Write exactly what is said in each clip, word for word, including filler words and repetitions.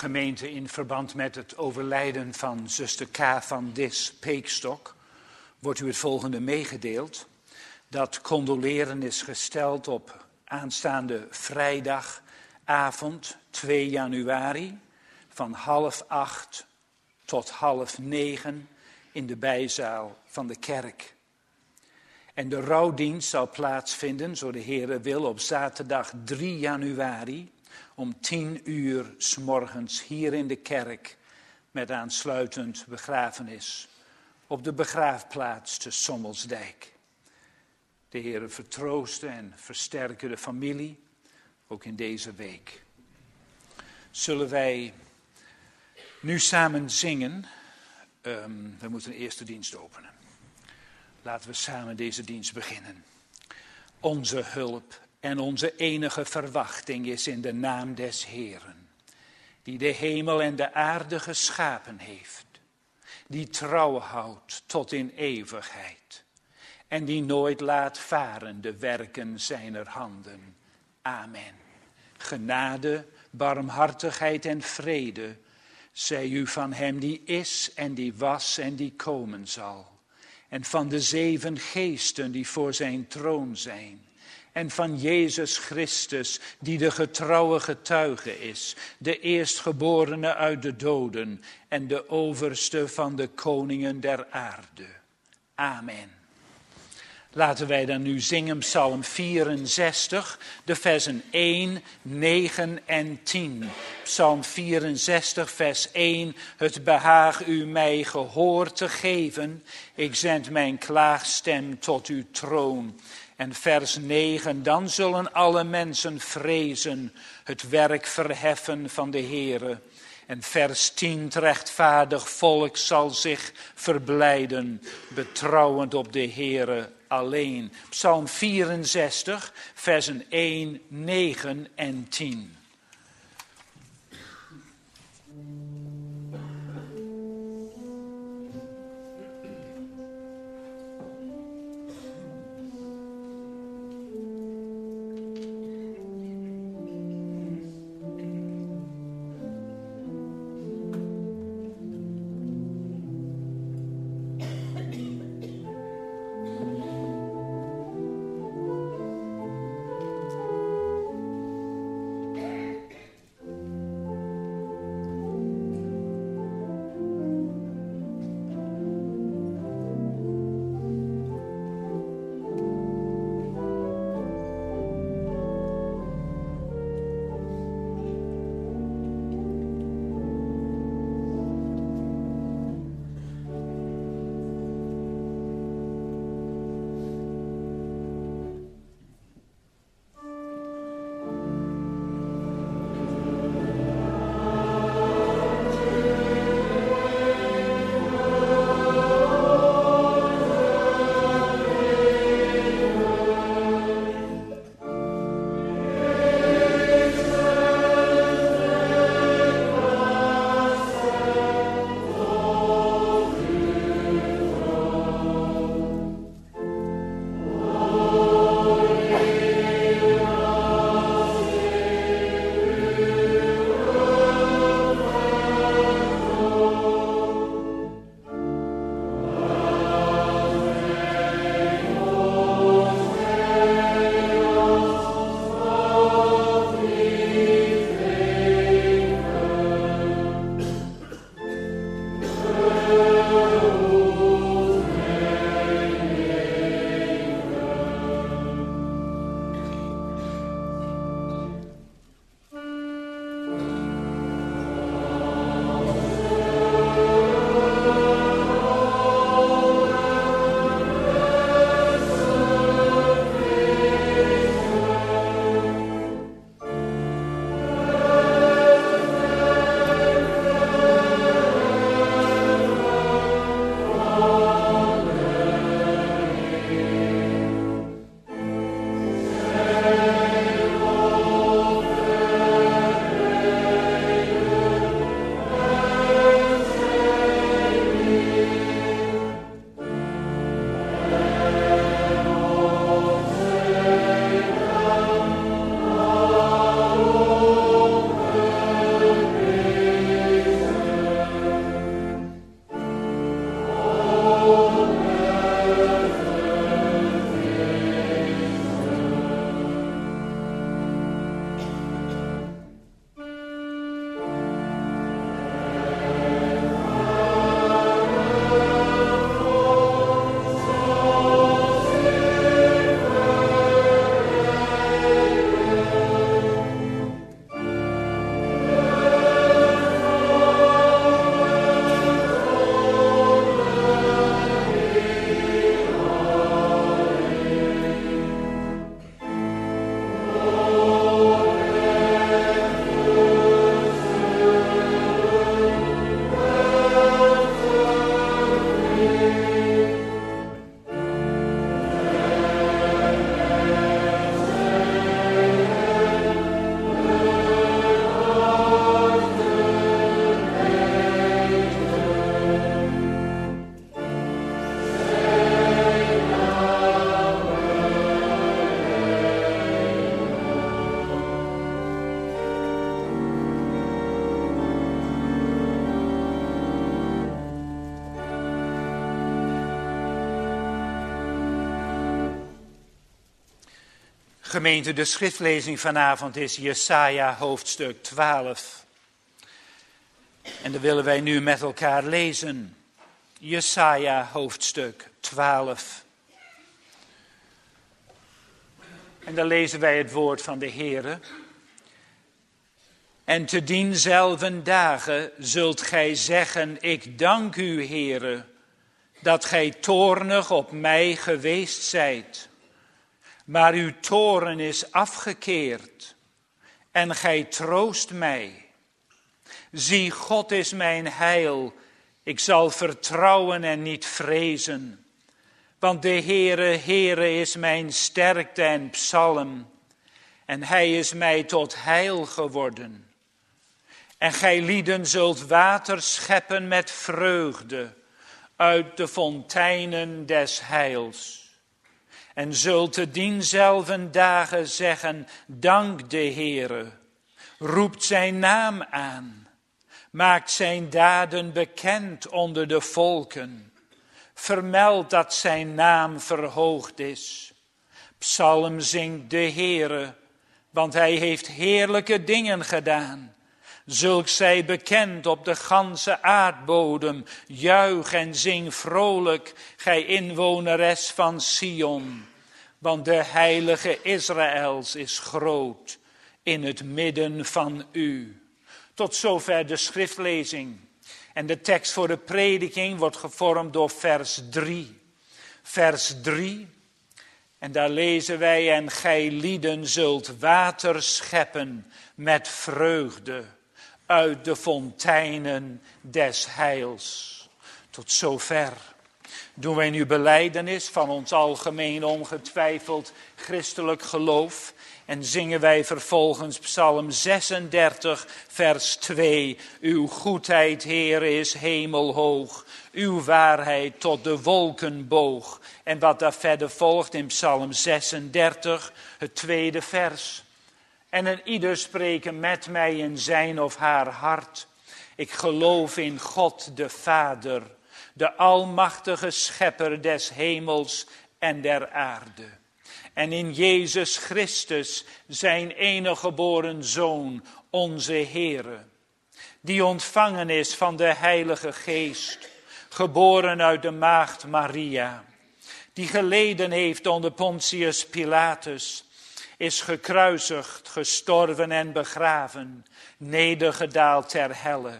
Gemeente, in verband met het overlijden van zuster K. van Dis-Peekstok wordt u het volgende meegedeeld. Dat condoleren is gesteld op aanstaande vrijdagavond twee januari van half acht tot half negen in de bijzaal van de kerk. En de rouwdienst zal plaatsvinden, zo de Heere wil, op zaterdag drie januari om tien uur 's morgens hier in de kerk met aansluitend begrafenis op de begraafplaats te Sommelsdijk. De Heere vertroosten en versterken de familie, ook in deze week. Zullen wij nu samen zingen? Um, we moeten de eerste dienst openen. Laten we samen deze dienst beginnen. Onze hulp en onze enige verwachting is in de naam des Heeren, die de hemel en de aarde geschapen heeft, die trouw houdt tot in eeuwigheid en die nooit laat varen de werken zijner handen. Amen. Genade, barmhartigheid en vrede zij u van hem die is en die was en die komen zal, en van de zeven geesten die voor zijn troon zijn, en van Jezus Christus, die de getrouwe getuige is, de eerstgeborene uit de doden en de overste van de koningen der aarde. Amen. Laten wij dan nu zingen Psalm vierenzestig, de versen één, negen en tien. Psalm vierenzestig, vers één. Het behaag u mij gehoor te geven. Ik zend mijn klaagstem tot uw troon. En vers negen. Dan zullen alle mensen vrezen, het werk verheffen van de Heere. En vers tien, het rechtvaardig volk zal zich verblijden, betrouwend op de Heere alleen. Psalm vierenzestig, versen één, negen en tien. Yeah. Gemeente, de schriftlezing vanavond is Jesaja hoofdstuk twaalf. En dat willen wij nu met elkaar lezen. Jesaja hoofdstuk twaalf. En dan lezen wij het woord van de Heere. En te dienzelfden dagen zult gij zeggen, ik dank u, Heere, dat gij toornig op mij geweest zijt. Maar uw toorn is afgekeerd en gij troost mij. Zie, God is mijn heil, ik zal vertrouwen en niet vrezen. Want de Heere, Heere is mijn sterkte en psalm, en hij is mij tot heil geworden. En gij lieden zult water scheppen met vreugde uit de fonteinen des heils. En zult te dienzelfden dagen zeggen, dank de Heere, roept zijn naam aan, maakt zijn daden bekend onder de volken, vermeld dat zijn naam verhoogd is. Psalm zingt de Heere, want hij heeft heerlijke dingen gedaan. Zulk zij bekend op de ganse aardbodem, juich en zing vrolijk, gij inwoneres van Sion. Want de heilige Israëls is groot in het midden van u. Tot zover de schriftlezing. En de tekst voor de prediking wordt gevormd door vers drie. Vers drie. En daar lezen wij, en gij lieden zult water scheppen met vreugde uit de fonteinen des heils. Tot zover doen wij nu belijdenis van ons algemeen ongetwijfeld christelijk geloof. En zingen wij vervolgens Psalm zesendertig, vers twee. Uw goedheid, Heere, is hemelhoog. Uw waarheid tot de wolken boog. En wat daar verder volgt in Psalm zesendertig, het tweede vers. En een ieder spreken met mij in zijn of haar hart. Ik geloof in God de Vader, de almachtige schepper des hemels en der aarde. En in Jezus Christus, zijn enige geboren Zoon, onze Heere, die ontvangen is van de Heilige Geest, geboren uit de maagd Maria, die geleden heeft onder Pontius Pilatus, is gekruisigd, gestorven en begraven, nedergedaald ter helle.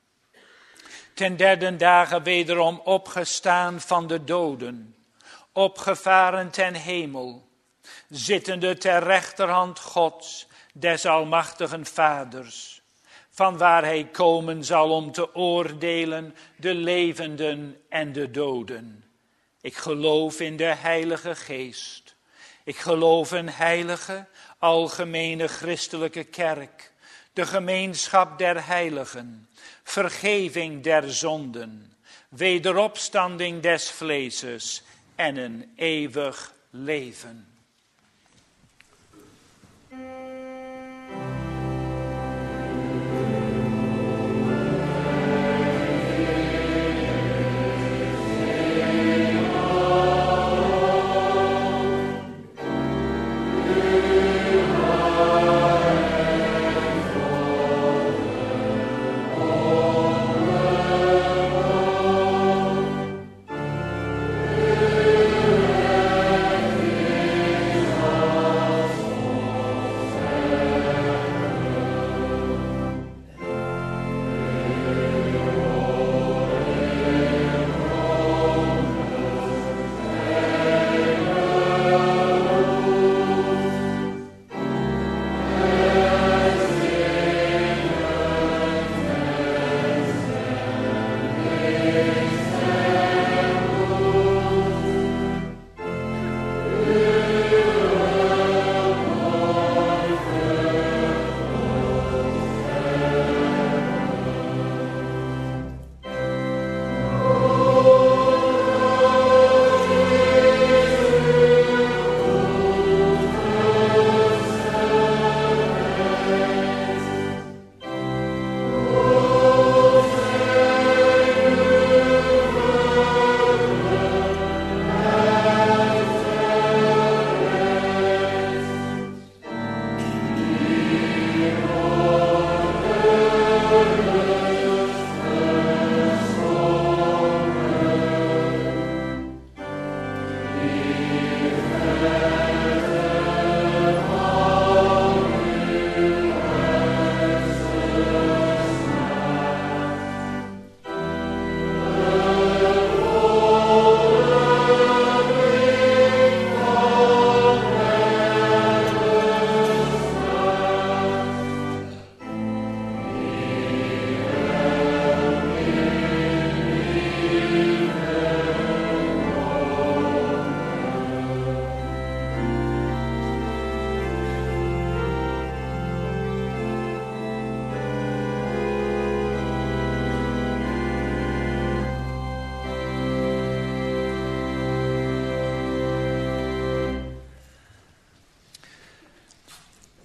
Ten derde dagen wederom opgestaan van de doden, opgevaren ten hemel, zittende ter rechterhand Gods, des almachtigen Vaders, van waar hij komen zal om te oordelen de levenden en de doden. Ik geloof in de Heilige Geest. Ik geloof in heilige, algemene christelijke kerk, de gemeenschap der heiligen, vergeving der zonden, wederopstanding des vleeses en een eeuwig leven.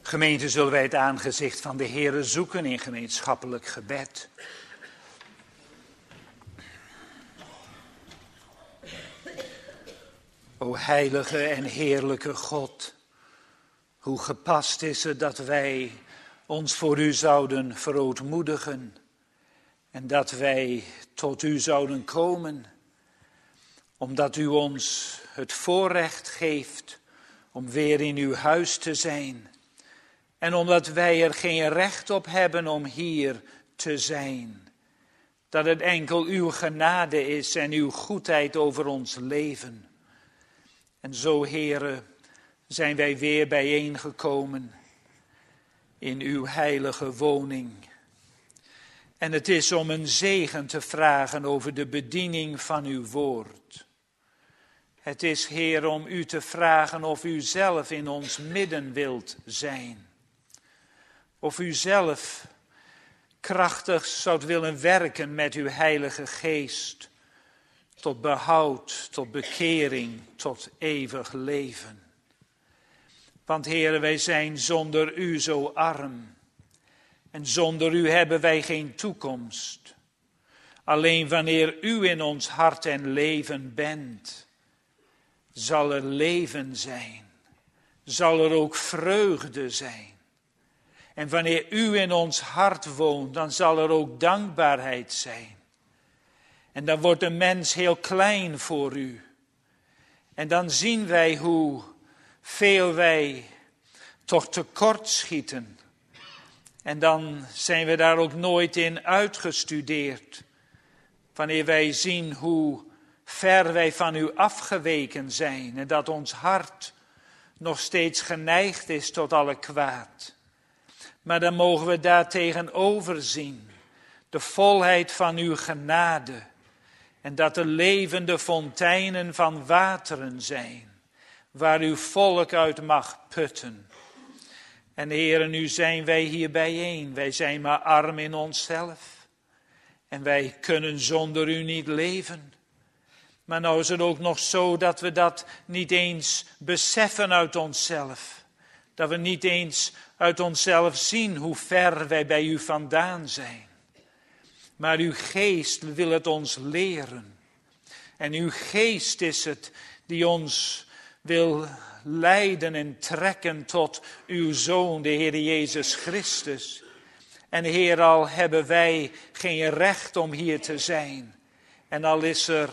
Gemeente, zullen wij het aangezicht van de Heere zoeken in gemeenschappelijk gebed. O heilige en heerlijke God, hoe gepast is het dat wij ons voor u zouden verootmoedigen en dat wij tot u zouden komen, omdat u ons het voorrecht geeft om weer in uw huis te zijn en omdat wij er geen recht op hebben om hier te zijn. Dat het enkel uw genade is en uw goedheid over ons leven. En zo, Heere, zijn wij weer bijeengekomen in uw heilige woning. En het is om een zegen te vragen over de bediening van uw woord. Het is, Heer, om u te vragen of u zelf in ons midden wilt zijn. Of u zelf krachtig zoudt willen werken met uw heilige geest. Tot behoud, tot bekering, tot eeuwig leven. Want, Heere, wij zijn zonder u zo arm. En zonder u hebben wij geen toekomst. Alleen wanneer u in ons hart en leven bent, zal er leven zijn. Zal er ook vreugde zijn. En wanneer u in ons hart woont, dan zal er ook dankbaarheid zijn. En dan wordt de mens heel klein voor u. En dan zien wij hoe veel wij toch tekort schieten. En dan zijn we daar ook nooit in uitgestudeerd. Wanneer wij zien hoe ver wij van u afgeweken zijn. En dat ons hart nog steeds geneigd is tot alle kwaad. Maar dan mogen we daartegenover zien de volheid van uw genade. En dat er levende fonteinen van wateren zijn, waar uw volk uit mag putten. En Heere, nu zijn wij hier bijeen. Wij zijn maar arm in onszelf. En wij kunnen zonder u niet leven. Maar nou is het ook nog zo dat we dat niet eens beseffen uit onszelf. Dat we niet eens uit onszelf zien hoe ver wij bij u vandaan zijn. Maar uw geest wil het ons leren. En uw geest is het die ons wil leiden en trekken tot uw Zoon, de Heer Jezus Christus. En Heer, al hebben wij geen recht om hier te zijn. En al is er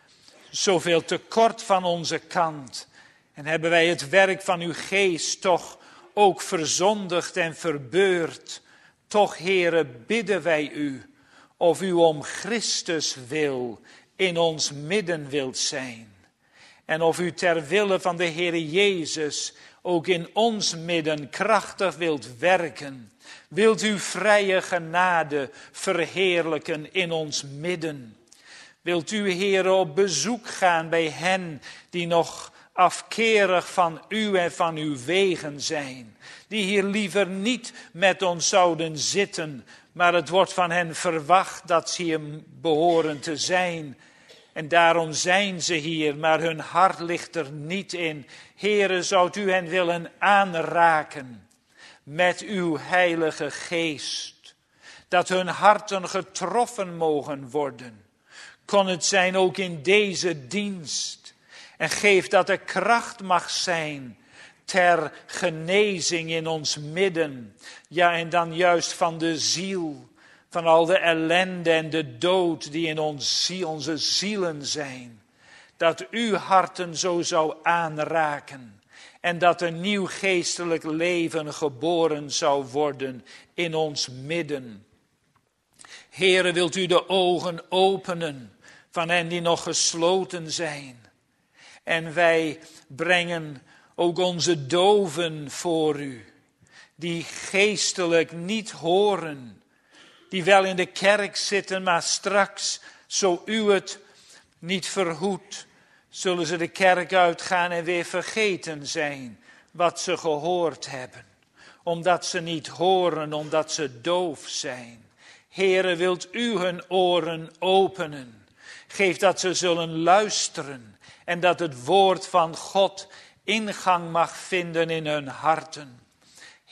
zoveel tekort van onze kant. En hebben wij het werk van uw geest toch ook verzondigd en verbeurd. Toch, Heere, bidden wij u of u om Christus wil in ons midden wilt zijn. En of u ter wille van de Heer Jezus ook in ons midden krachtig wilt werken. Wilt u vrije genade verheerlijken in ons midden. Wilt u, Heere, op bezoek gaan bij hen die nog afkerig van u en van uw wegen zijn. Die hier liever niet met ons zouden zitten, maar het wordt van hen verwacht dat ze hier behoren te zijn. En daarom zijn ze hier, maar hun hart ligt er niet in. Heere, zoudt u hen willen aanraken met uw heilige geest. Dat hun harten getroffen mogen worden. Kon het zijn ook in deze dienst. En geef dat er kracht mag zijn ter genezing in ons midden. Ja, en dan juist van de ziel. Van al de ellende en de dood die in ons, onze zielen zijn. Dat uw harten zo zou aanraken. En dat een nieuw geestelijk leven geboren zou worden in ons midden. Heere, wilt u de ogen openen van hen die nog gesloten zijn. En wij brengen ook onze doven voor u. Die geestelijk niet horen. Die wel in de kerk zitten, maar straks, zo u het niet verhoedt, zullen ze de kerk uitgaan en weer vergeten zijn wat ze gehoord hebben. Omdat ze niet horen, omdat ze doof zijn. Heere, wilt u hun oren openen. Geef dat ze zullen luisteren en dat het woord van God ingang mag vinden in hun harten.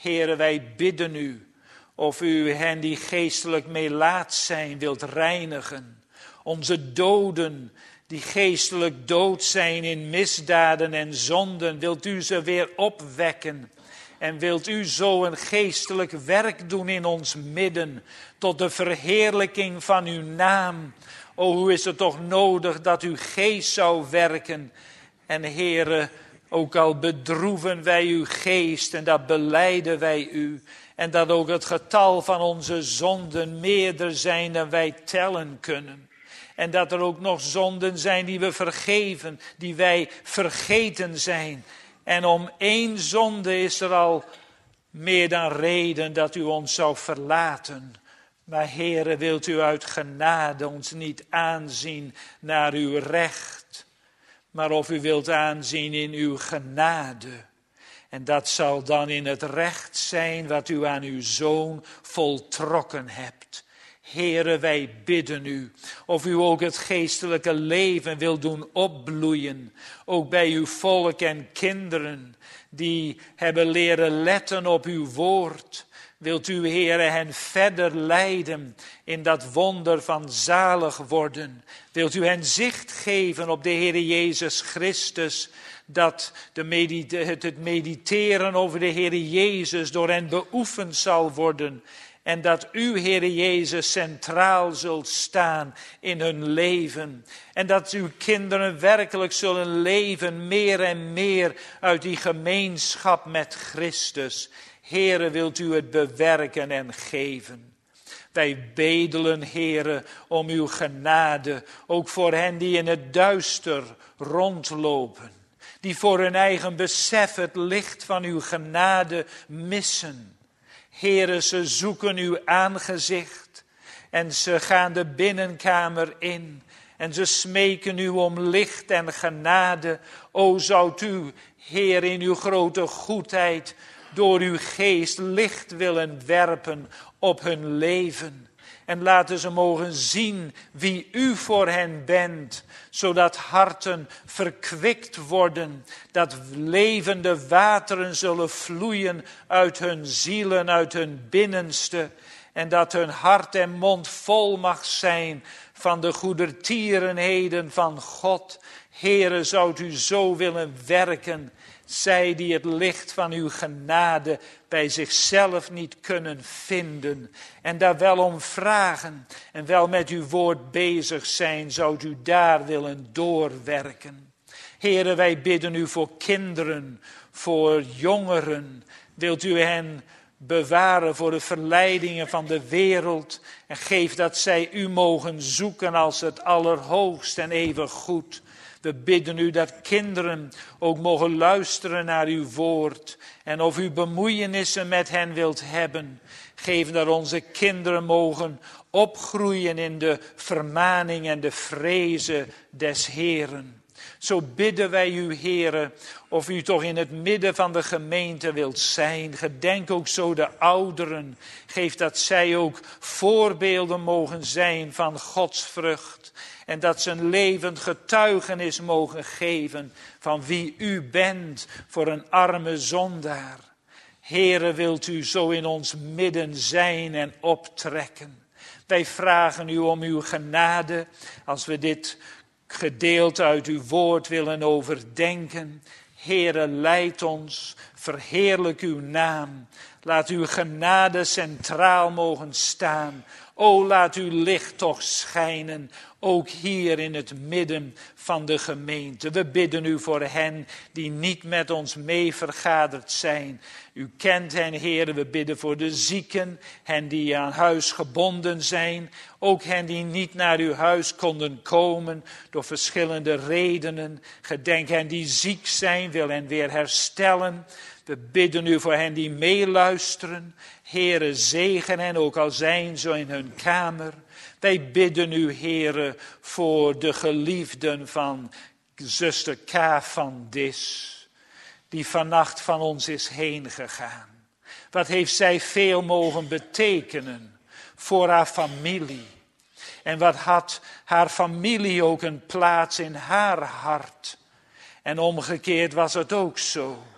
Heere, wij bidden u of u hen die geestelijk melaat zijn wilt reinigen. Onze doden die geestelijk dood zijn in misdaden en zonden, wilt u ze weer opwekken. En wilt u zo een geestelijk werk doen in ons midden, tot de verheerlijking van uw naam. O, hoe is het toch nodig dat uw geest zou werken. En Heere, ook al bedroeven wij uw geest en dat belijden wij u. En dat ook het getal van onze zonden meerder zijn dan wij tellen kunnen. En dat er ook nog zonden zijn die we vergeven, die wij vergeten zijn. En om één zonde is er al meer dan reden dat u ons zou verlaten. Maar Heere, wilt u uit genade ons niet aanzien naar uw recht, maar of u wilt aanzien in uw genade. En dat zal dan in het recht zijn wat u aan uw Zoon voltrokken hebt. Heere, wij bidden u of u ook het geestelijke leven wil doen opbloeien. Ook bij uw volk en kinderen die hebben leren letten op uw woord. Wilt u, Heere, hen verder leiden in dat wonder van zalig worden. Wilt u hen zicht geven op de Heere Jezus Christus. Dat de medite- het mediteren over de Heere Jezus door hen beoefend zal worden. En dat u, Heere Jezus, centraal zult staan in hun leven. En dat uw kinderen werkelijk zullen leven meer en meer uit die gemeenschap met Christus. Heere, wilt u het bewerken en geven. Wij bedelen, Heere, om uw genade, ook voor hen die in het duister rondlopen. Die voor hun eigen besef het licht van uw genade missen. Heere, ze zoeken uw aangezicht en ze gaan de binnenkamer in. En ze smeken u om licht en genade. O, zoudt u, Heer, in uw grote goedheid door uw geest licht willen werpen op hun leven. En laten ze mogen zien wie u voor hen bent, zodat harten verkwikt worden, dat levende wateren zullen vloeien uit hun zielen, uit hun binnenste. En dat hun hart en mond vol mag zijn van de goedertierenheden van God. Heere, zoudt u zo willen werken, zij die het licht van uw genade bij zichzelf niet kunnen vinden. En daar wel om vragen en wel met uw woord bezig zijn, zoudt u daar willen doorwerken. Heere, wij bidden u voor kinderen, voor jongeren. Wilt u hen bewaren voor de verleidingen van de wereld. En geef dat zij u mogen zoeken als het allerhoogst en eeuwig goed. We bidden u dat kinderen ook mogen luisteren naar uw woord. En of u bemoeienissen met hen wilt hebben. Geef dat onze kinderen mogen opgroeien in de vermaning en de vrezen des Heeren. Zo bidden wij u, Heere, of u toch in het midden van de gemeente wilt zijn. Gedenk ook zo de ouderen. Geef dat zij ook voorbeelden mogen zijn van Gods vrucht. En dat ze een levend getuigenis mogen geven van wie u bent voor een arme zondaar. Heere, wilt u zo in ons midden zijn en optrekken. Wij vragen u om uw genade als we dit gedeelte uit uw woord willen overdenken. Heere, leid ons, verheerlijk uw naam. Laat uw genade centraal mogen staan. O, laat uw licht toch schijnen, ook hier in het midden van de gemeente. We bidden u voor hen die niet met ons mee vergaderd zijn. U kent hen, Heer, we bidden voor de zieken, hen die aan huis gebonden zijn. Ook hen die niet naar uw huis konden komen door verschillende redenen. Gedenk hen die ziek zijn, wil hen weer herstellen. We bidden u voor hen die meeluisteren. Heere, zegen hen, ook al zijn ze in hun kamer. Wij bidden u, Heere, voor de geliefden van zuster K. van Dis, die vannacht van ons is heen gegaan. Wat heeft zij veel mogen betekenen voor haar familie. En wat had haar familie ook een plaats in haar hart. En omgekeerd was het ook zo.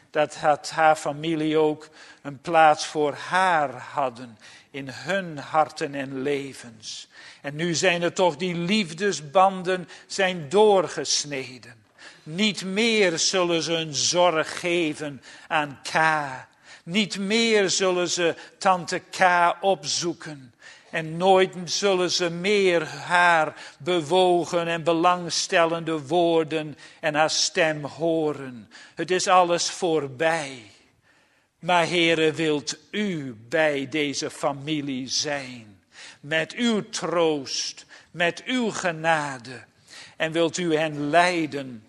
dat had haar familie ook een plaats voor haar hadden in hun harten en levens. En nu zijn er toch die liefdesbanden zijn doorgesneden. Niet meer zullen ze een zorg geven aan K. Niet meer zullen ze tante K opzoeken. En nooit zullen ze meer haar bewogen en belangstellende woorden en haar stem horen. Het is alles voorbij. Maar Heere, wilt u bij deze familie zijn. Met uw troost, met uw genade. En wilt u hen leiden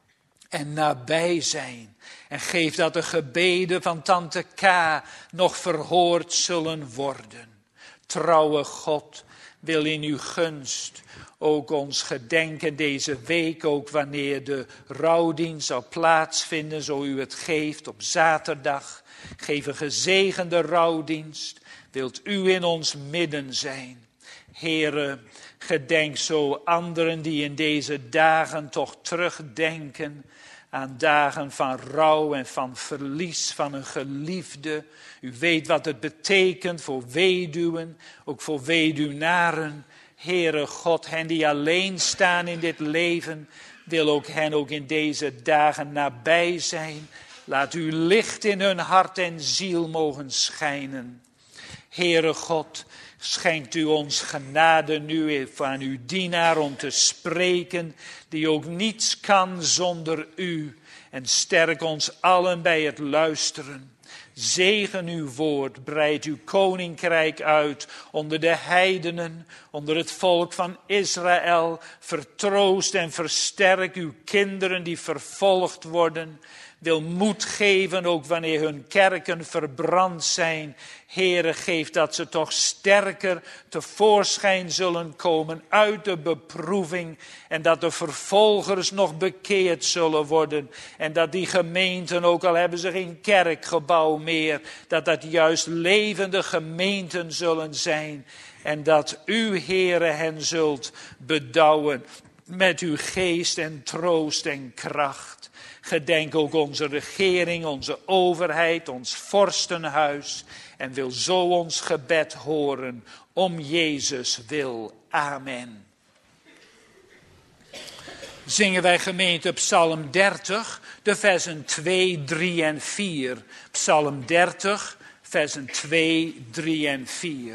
en nabij zijn. En geef dat de gebeden van tante K nog verhoord zullen worden. Trouwe God wil in uw gunst ook ons gedenken deze week, ook wanneer de rouwdienst zal plaatsvinden, zo u het geeft op zaterdag. Geef een gezegende rouwdienst. Wilt u in ons midden zijn. Heere, gedenk zo anderen die in deze dagen toch terugdenken aan dagen van rouw en van verlies van een geliefde. U weet wat het betekent voor weduwen, ook voor weduwnaren. Heere God, hen die alleen staan in dit leven, wil ook hen ook in deze dagen nabij zijn. Laat uw licht in hun hart en ziel mogen schijnen. Heere God, schenkt u ons genade nu aan uw dienaar om te spreken, die ook niets kan zonder u. En sterk ons allen bij het luisteren. Zegen uw woord, breid uw koninkrijk uit onder de heidenen, onder het volk van Israël. Vertroost en versterk uw kinderen die vervolgd worden. Wil moed geven, ook wanneer hun kerken verbrand zijn. Heere, geef dat ze toch sterker tevoorschijn zullen komen uit de beproeving. En dat de vervolgers nog bekeerd zullen worden. En dat die gemeenten, ook al hebben ze geen kerkgebouw meer, dat dat juist levende gemeenten zullen zijn. En dat u, Heere, hen zult bedouwen met uw geest en troost en kracht. Gedenk ook onze regering, onze overheid, ons vorstenhuis. En wil zo ons gebed horen, om Jezus wil. Amen. Zingen wij gemeente Psalm dertig, de versen twee, drie en vier. Psalm dertig, versen twee, drie en vier.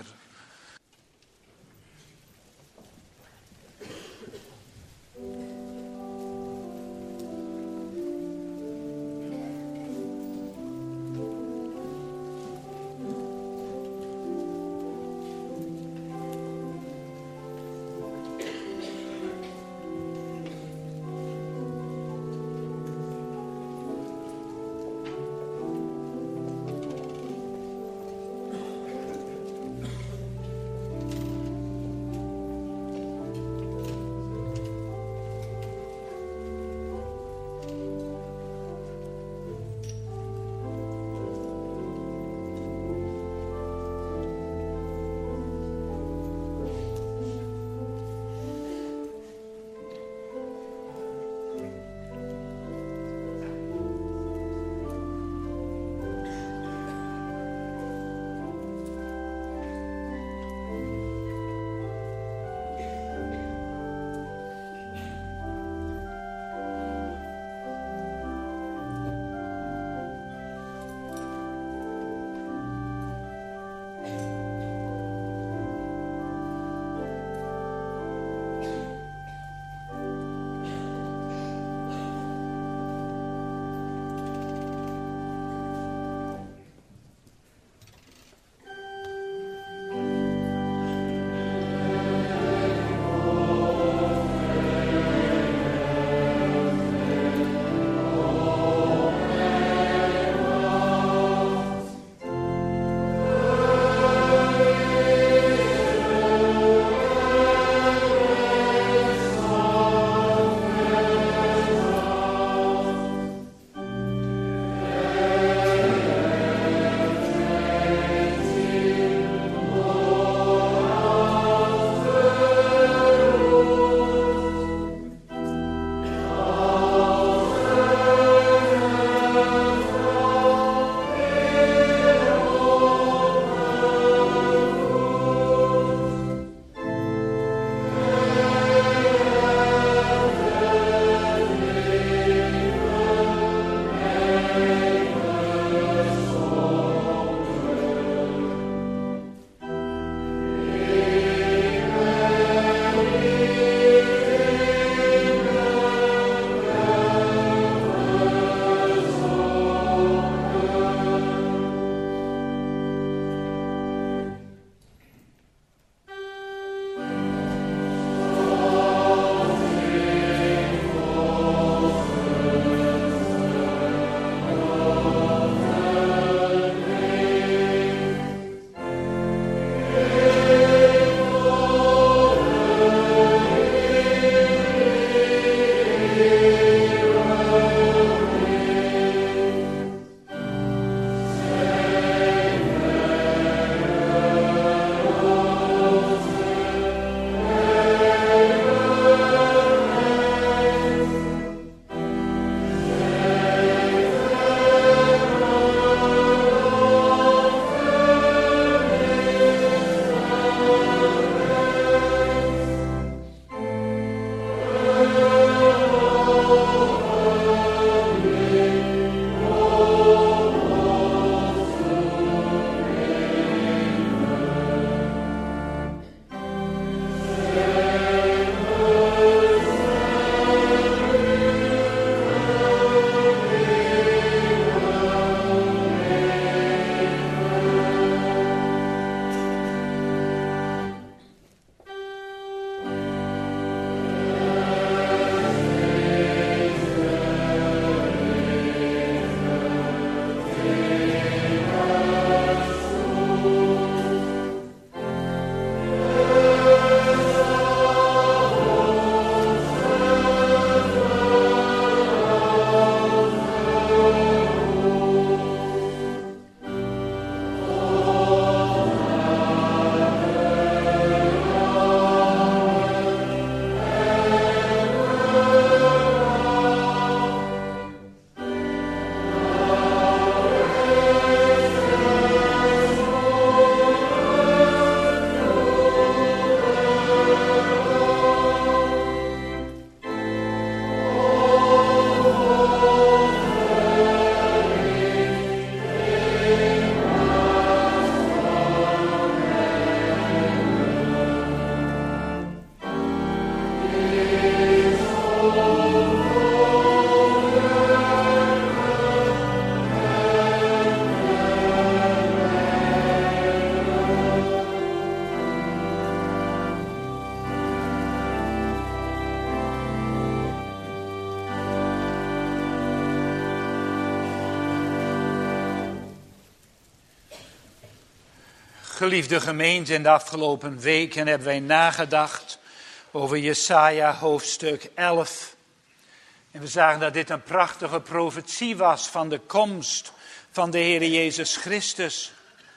Geliefde gemeente, in de afgelopen weken hebben wij nagedacht over Jesaja hoofdstuk elf. En we zagen dat dit een prachtige profetie was van de komst van de Heer Jezus Christus.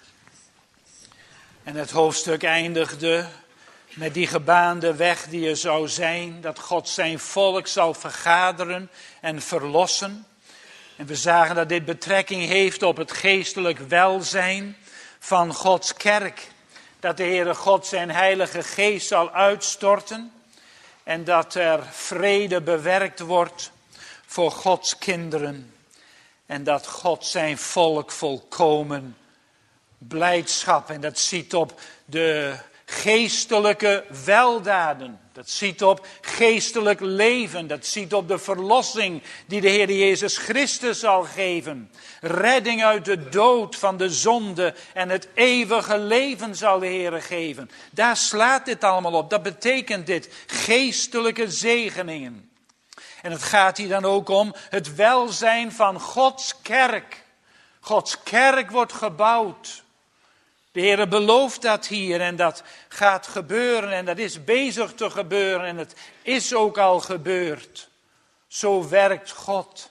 En het hoofdstuk eindigde met die gebaande weg die er zou zijn, dat God zijn volk zal vergaderen en verlossen. En we zagen dat dit betrekking heeft op het geestelijk welzijn van Gods kerk. Dat de Heere God zijn heilige geest zal uitstorten en dat er vrede bewerkt wordt voor Gods kinderen. En dat God zijn volk volkomen blijdschap. En dat ziet op de geestelijke weldaden. Dat ziet op geestelijk leven. Dat ziet op de verlossing die de Heer Jezus Christus zal geven. Redding uit de dood van de zonde en het eeuwige leven zal de Heer geven. Daar slaat dit allemaal op. Dat betekent dit. Geestelijke zegeningen. En het gaat hier dan ook om het welzijn van Gods kerk. Gods kerk wordt gebouwd. De Heer belooft dat hier en dat gaat gebeuren en dat is bezig te gebeuren en het is ook al gebeurd. Zo werkt God.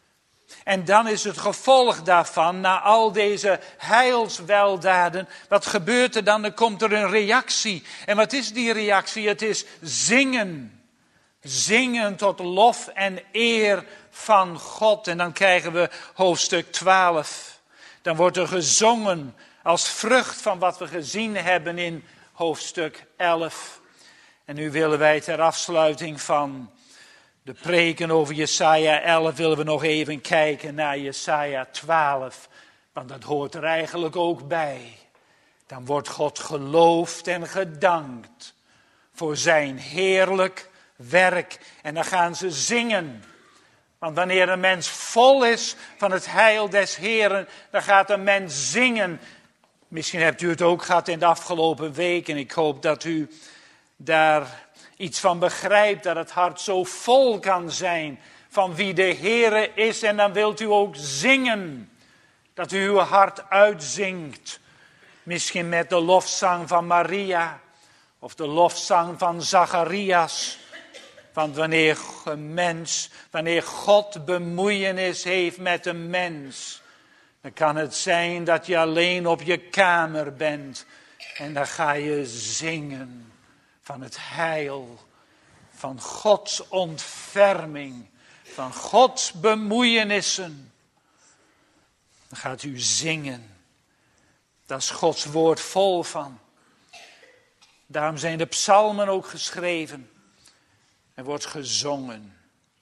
En dan is het gevolg daarvan, na al deze heilsweldaden, wat gebeurt er dan? Dan komt er een reactie. En wat is die reactie? Het is zingen. Zingen tot lof en eer van God. En dan krijgen we hoofdstuk twaalf. Dan wordt er gezongen als vrucht van wat we gezien hebben in hoofdstuk elf. En nu willen wij ter afsluiting van de preken over Jesaja elf, willen we nog even kijken naar Jesaja twaalf. Want dat hoort er eigenlijk ook bij. Dan wordt God geloofd en gedankt voor zijn heerlijk werk. En dan gaan ze zingen. Want wanneer een mens vol is van het heil des Heeren, dan gaat een mens zingen. Misschien hebt u het ook gehad in de afgelopen week en ik hoop dat u daar iets van begrijpt. Dat het hart zo vol kan zijn van wie de Heere is. En dan wilt u ook zingen. Dat u uw hart uitzingt. Misschien met de lofzang van Maria of de lofzang van Zacharias. Want wanneer een mens, wanneer God bemoeienis heeft met een mens, dan kan het zijn dat je alleen op je kamer bent en dan ga je zingen van het heil, van Gods ontferming, van Gods bemoeienissen. Dan gaat u zingen. Daar is Gods woord vol van. Daarom zijn de psalmen ook geschreven. Er wordt gezongen.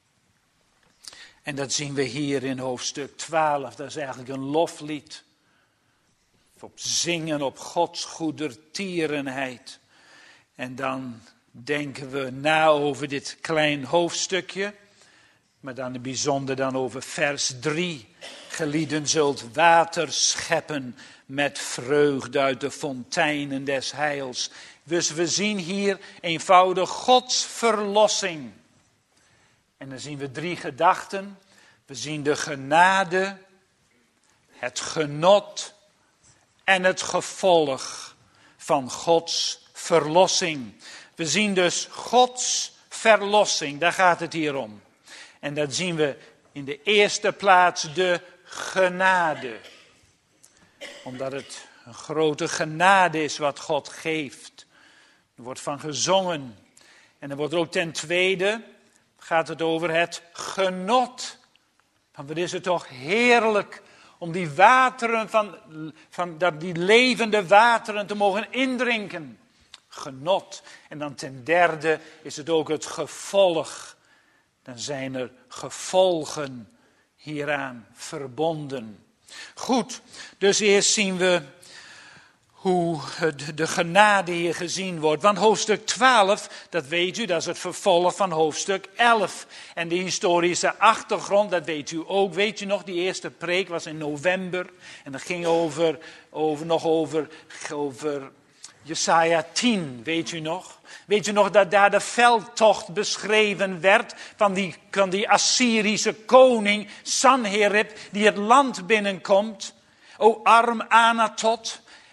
En dat zien we hier in hoofdstuk twaalf. Dat is eigenlijk een loflied. Op zingen op Gods goedertierenheid. En dan denken we na over dit klein hoofdstukje. Maar dan in het bijzonder dan over vers drie. Gelieden zult water scheppen met vreugde uit de fonteinen des heils. Dus we zien hier eenvoudig Gods verlossing. En dan zien we drie gedachten. We zien de genade, het genot en het gevolg van Gods verlossing. We zien dus Gods verlossing, daar gaat het hier om. En dan zien we in de eerste plaats de genade. Omdat het een grote genade is wat God geeft. Er wordt van gezongen. En dan wordt er ook ten tweede, gaat het over het genot. Want wat is het toch heerlijk om die wateren van, van die levende wateren te mogen indrinken. Genot. En dan ten derde is het ook het gevolg. Dan zijn er gevolgen hieraan verbonden. Goed, dus eerst zien we hoe de genade hier gezien wordt. Want hoofdstuk twaalf, dat weet u, dat is het vervolg van hoofdstuk elf. En de historische achtergrond, dat weet u ook. Weet u nog, die eerste preek was in november. En dat ging over, over, nog over, over Jesaja tien, weet u nog? Weet u nog dat daar de veldtocht beschreven werd van die, van die Assyrische koning Sanherib die het land binnenkomt? O arm Anatot.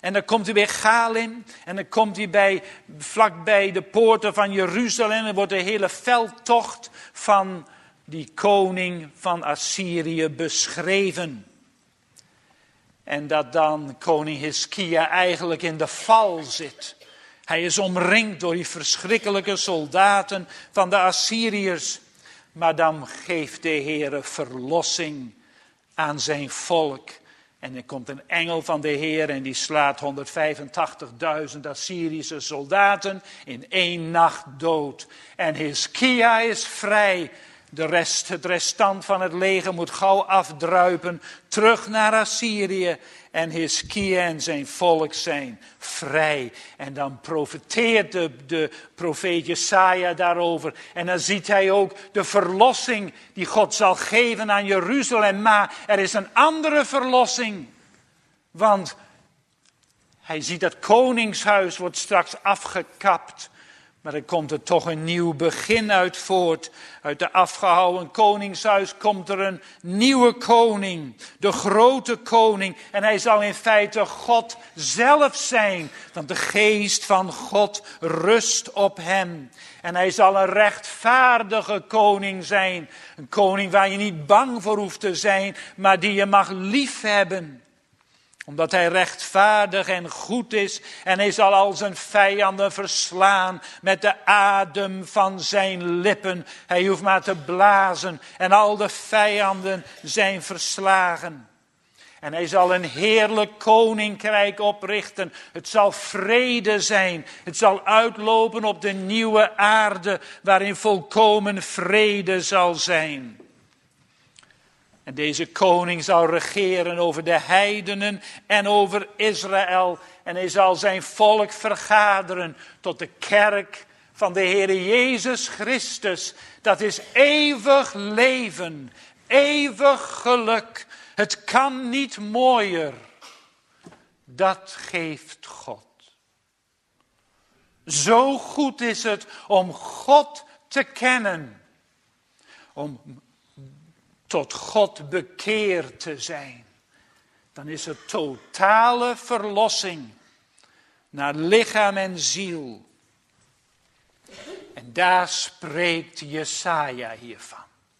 En dan komt hij bij Galim. En dan komt hij bij, vlakbij de poorten van Jeruzalem. En dan wordt de hele veldtocht van die koning van Assyrië beschreven. En dat dan koning Hiskia eigenlijk in de val zit. Hij is omringd door die verschrikkelijke soldaten van de Assyriërs. Maar dan geeft de Heere verlossing aan zijn volk. En er komt een engel van de Heer en die slaat honderdvijfentachtigduizend Assyrische soldaten in één nacht dood. En Hiskia is vrij. De rest, het restant van het leger moet gauw afdruipen, terug naar Assyrië. En Hiskia en zijn volk zijn vrij. En dan profeteert de, de profeet Jesaja daarover. En dan ziet hij ook de verlossing die God zal geven aan Jeruzalem. Maar er is een andere verlossing. Want hij ziet dat koningshuis wordt straks afgekapt. Maar er komt er toch een nieuw begin uit voort. Uit de afgehouwen koningshuis komt er een nieuwe koning. De grote koning. En hij zal in feite God zelf zijn. Want de geest van God rust op hem. En hij zal een rechtvaardige koning zijn. Een koning waar je niet bang voor hoeft te zijn. Maar die je mag liefhebben. Omdat hij rechtvaardig en goed is. En hij zal al zijn vijanden verslaan met de adem van zijn lippen. Hij hoeft maar te blazen en al de vijanden zijn verslagen. En hij zal een heerlijk koninkrijk oprichten. Het zal vrede zijn. Het zal uitlopen op de nieuwe aarde waarin volkomen vrede zal zijn. En deze koning zal regeren over de heidenen en over Israël. En hij zal zijn volk vergaderen tot de kerk van de Heere Jezus Christus. Dat is eeuwig leven, eeuwig geluk. Het kan niet mooier. Dat geeft God. Zo goed is het om God te kennen. Om tot God bekeerd te zijn. Dan is er totale verlossing naar lichaam en ziel. En daar spreekt Jesaja hiervan.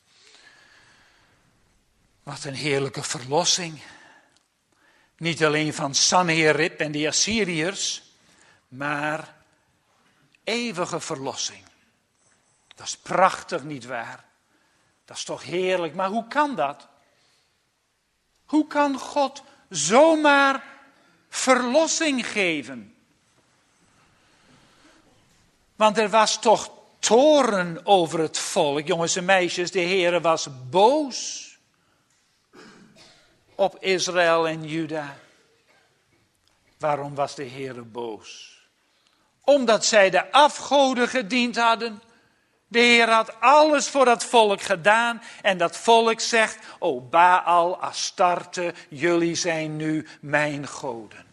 Wat een heerlijke verlossing. Niet alleen van Sanherib en de Assyriërs, maar eeuwige verlossing. Dat is prachtig, nietwaar? Dat is toch heerlijk, maar hoe kan dat? Hoe kan God zomaar verlossing geven? Want er was toch toorn over het volk. Jongens en meisjes, de Heere was boos op Israël en Juda. Waarom was de Heere boos? Omdat zij de afgoden gediend hadden. De Heer had alles voor dat volk gedaan en dat volk zegt, o Baal, Astarte, jullie zijn nu mijn goden.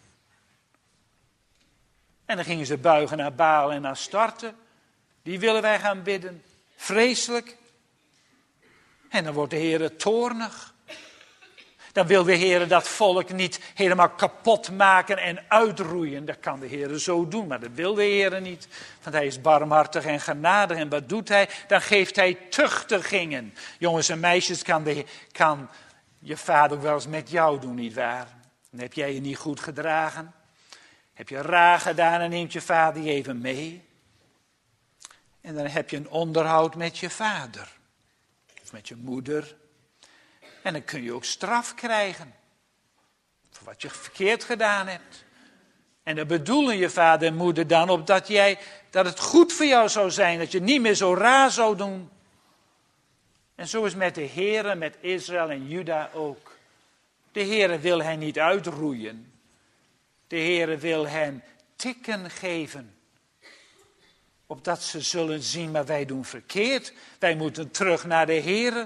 En dan gingen ze buigen naar Baal en Astarte, die willen wij gaan bidden, vreselijk. En dan wordt de Heer toornig. Dan wil de Heer dat volk niet helemaal kapot maken en uitroeien. Dat kan de Heer zo doen, maar dat wil de Heer niet. Want hij is barmhartig en genadig. En wat doet hij? Dan geeft hij tuchtigingen. Jongens en meisjes, kan, de, kan je vader ook wel eens met jou doen, nietwaar? Dan heb jij je niet goed gedragen. Heb je raar gedaan en neemt je vader je even mee. En dan heb je een onderhoud met je vader. Of met je moeder. En dan kun je ook straf krijgen. Voor wat je verkeerd gedaan hebt. En dan bedoelen je vader en moeder dan op dat, jij, dat het goed voor jou zou zijn. Dat je niet meer zo raar zou doen. En zo is met de Heere, met Israël en Juda ook. De Heere wil hen niet uitroeien. De Heere wil hen tikken geven. Opdat ze zullen zien, maar wij doen verkeerd. Wij moeten terug naar de Heere.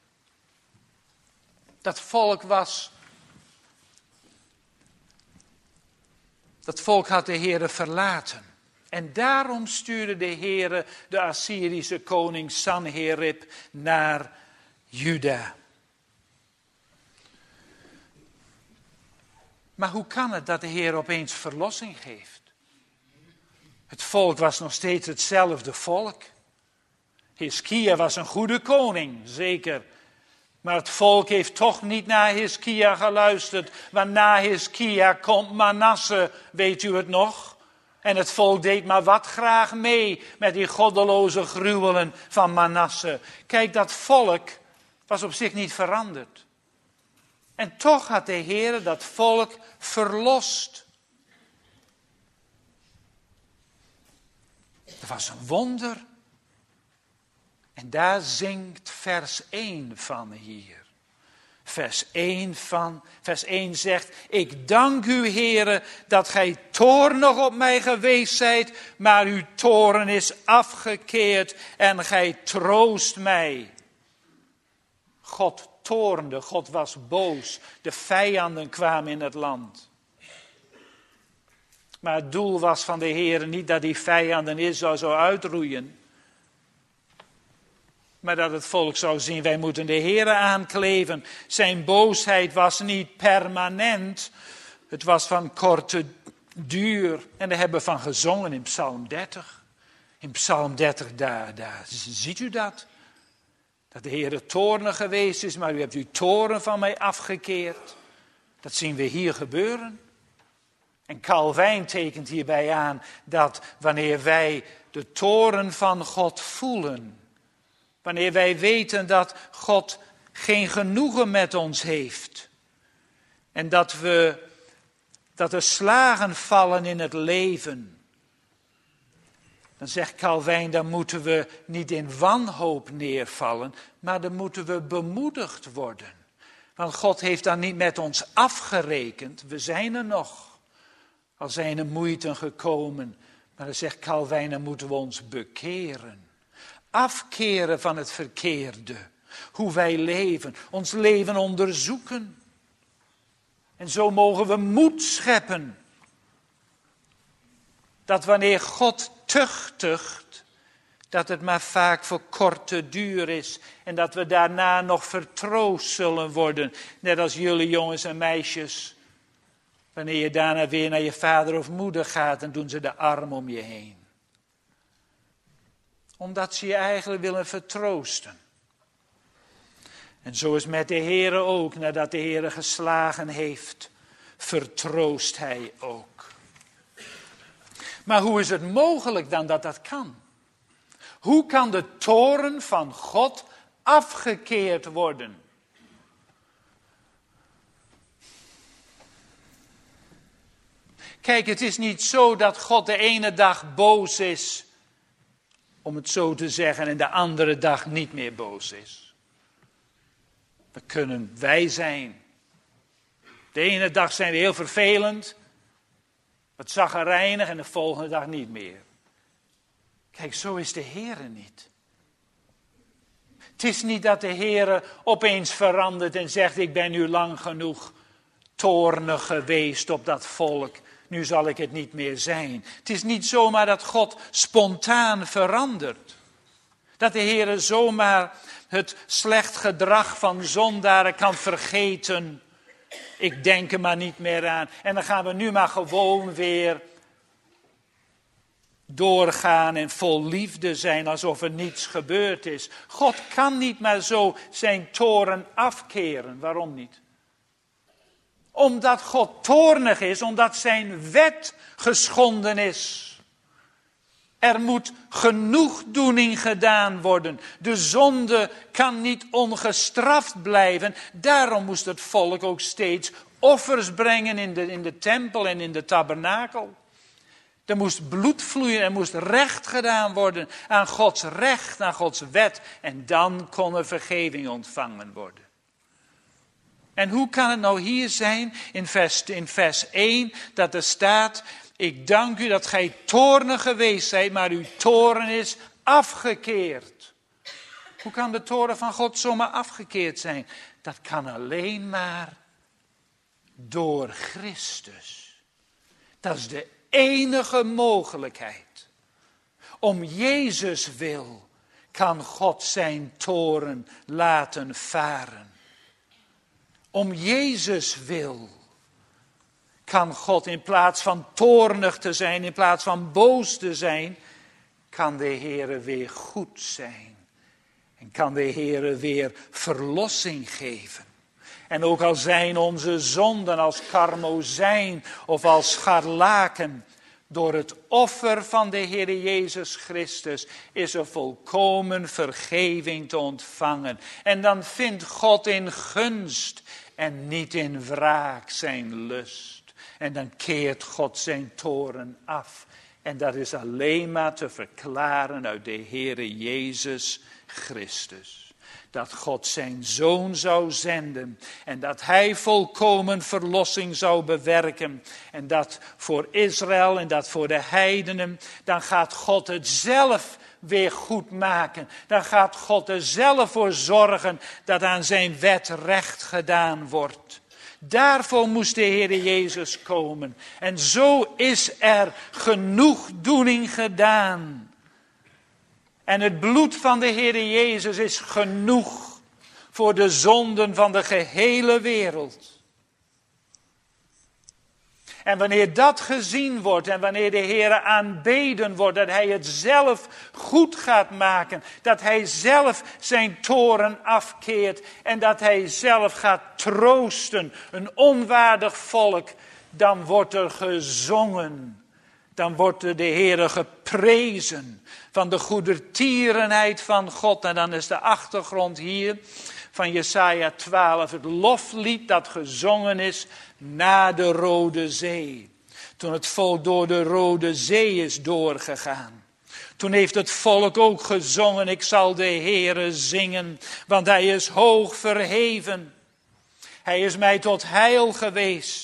Dat volk was, dat volk had de Heere verlaten. En daarom stuurde de Heere de Assyrische koning Sanherib naar Juda. Maar hoe kan het dat de Heer opeens verlossing geeft? Het volk was nog steeds hetzelfde volk. Hiskia was een goede koning, zeker. Maar het volk heeft toch niet naar Hiskia geluisterd. Want na Hiskia komt Manasse, weet u het nog? En het volk deed maar wat graag mee met die goddeloze gruwelen van Manasse. Kijk, dat volk was op zich niet veranderd. En toch had de Heer dat volk verlost. Dat was een wonder. En daar zingt vers één van hier. Vers één van, vers één zegt, ik dank u, Heere, dat gij toornig op mij geweest zijt, maar uw toorn is afgekeerd en gij troost mij. God toornde, God was boos, de vijanden kwamen in het land. Maar het doel was van de Heere niet dat die vijanden Israël zou uitroeien. Maar dat het volk zou zien, wij moeten de Heere aankleven. Zijn boosheid was niet permanent. Het was van korte duur. En daar hebben we van gezongen in Psalm dertig. In Psalm dertig, daar, daar ziet u dat. Dat de Heere toornig geweest is, maar u hebt uw toorn van mij afgekeerd. Dat zien we hier gebeuren. En Calvijn tekent hierbij aan dat wanneer wij de toorn van God voelen, wanneer wij weten dat God geen genoegen met ons heeft. En dat we, dat er slagen vallen in het leven. Dan zegt Calvijn, dan moeten we niet in wanhoop neervallen, maar dan moeten we bemoedigd worden. Want God heeft dan niet met ons afgerekend, we zijn er nog. Al zijn er moeiten gekomen, maar dan zegt Calvijn, dan moeten we ons bekeren. Afkeren van het verkeerde. Hoe wij leven. Ons leven onderzoeken. En zo mogen we moed scheppen. Dat wanneer God tuchtigt, dat het maar vaak voor korte duur is. En dat we daarna nog vertroost zullen worden. Net als jullie jongens en meisjes. Wanneer je daarna weer naar je vader of moeder gaat, dan doen ze de arm om je heen. Omdat ze je eigenlijk willen vertroosten. En zo is met de Heere ook, nadat de Heere geslagen heeft, vertroost hij ook. Maar hoe is het mogelijk dan dat dat kan? Hoe kan de toorn van God afgekeerd worden? Kijk, het is niet zo dat God de ene dag boos is, om het zo te zeggen, en de andere dag niet meer boos is. Dat kunnen wij zijn. De ene dag zijn we heel vervelend, wat chagrijnig, en de volgende dag niet meer. Kijk, zo is de Heere niet. Het is niet dat de Heere opeens verandert en zegt, ik ben nu lang genoeg toornig geweest op dat volk. Nu zal ik het niet meer zijn. Het is niet zomaar dat God spontaan verandert. Dat de Heere zomaar het slecht gedrag van zondaren kan vergeten. Ik denk er maar niet meer aan. En dan gaan we nu maar gewoon weer doorgaan en vol liefde zijn alsof er niets gebeurd is. God kan niet maar zo zijn toorn afkeren. Waarom niet? Omdat God toornig is, omdat zijn wet geschonden is. Er moet genoegdoening gedaan worden. De zonde kan niet ongestraft blijven. Daarom moest het volk ook steeds offers brengen in de, in de tempel en in de tabernakel. Er moest bloed vloeien, er moest recht gedaan worden aan Gods recht, aan Gods wet. En dan kon er vergeving ontvangen worden. En hoe kan het nou hier zijn, in vers, in vers één, dat er staat, ik dank u dat gij toornig geweest zijt, maar uw toorn is afgekeerd. Hoe kan de toorn van God zomaar afgekeerd zijn? Dat kan alleen maar door Christus. Dat is de enige mogelijkheid. Om Jezus wil kan God zijn toorn laten varen. Om Jezus wil kan God in plaats van toornig te zijn, in plaats van boos te zijn, kan de Heere weer goed zijn. En kan de Heere weer verlossing geven. En ook al zijn onze zonden als karmozijn of als scharlaken, door het offer van de Heere Jezus Christus is er volkomen vergeving te ontvangen. En dan vindt God in gunst en niet in wraak zijn lust. En dan keert God zijn toorn af. En dat is alleen maar te verklaren uit de Heere Jezus Christus. Dat God zijn Zoon zou zenden. En dat Hij volkomen verlossing zou bewerken. En dat voor Israël en dat voor de heidenen. Dan gaat God het zelf weer goed maken. Dan gaat God er zelf voor zorgen dat aan zijn wet recht gedaan wordt. Daarvoor moest de Heere Jezus komen. En zo is er genoegdoening gedaan. En het bloed van de Heere Jezus is genoeg voor de zonden van de gehele wereld. En wanneer dat gezien wordt en wanneer de Heere aanbeden wordt, dat Hij het zelf goed gaat maken, dat Hij zelf zijn toorn afkeert en dat Hij zelf gaat troosten, een onwaardig volk, dan wordt er gezongen. Dan wordt de Heere geprezen van de goedertierenheid van God. En dan is de achtergrond hier van Jesaja twaalf, het loflied dat gezongen is na de Rode Zee. Toen het volk door de Rode Zee is doorgegaan. Toen heeft het volk ook gezongen, ik zal de Heere zingen, want Hij is hoog verheven. Hij is mij tot heil geweest.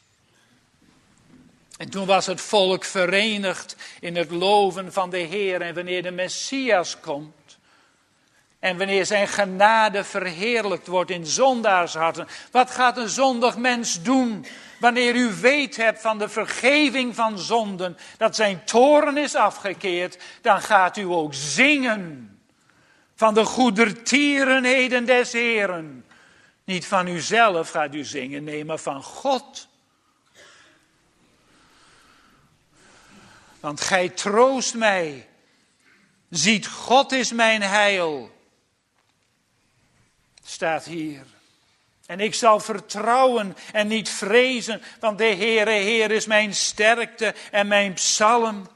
En toen was het volk verenigd in het loven van de Heer. En wanneer de Messias komt. En wanneer zijn genade verheerlijkt wordt in zondaarsharten. Wat gaat een zondig mens doen? Wanneer u weet hebt van de vergeving van zonden. Dat zijn toorn is afgekeerd. Dan gaat u ook zingen. Van de goedertierenheden des Heeren. Niet van uzelf gaat u zingen. Nee, maar van God. Want gij troost mij. Ziet, God is mijn heil. Staat hier. En ik zal vertrouwen en niet vrezen. Want de Heere, Heer is mijn sterkte en mijn psalm.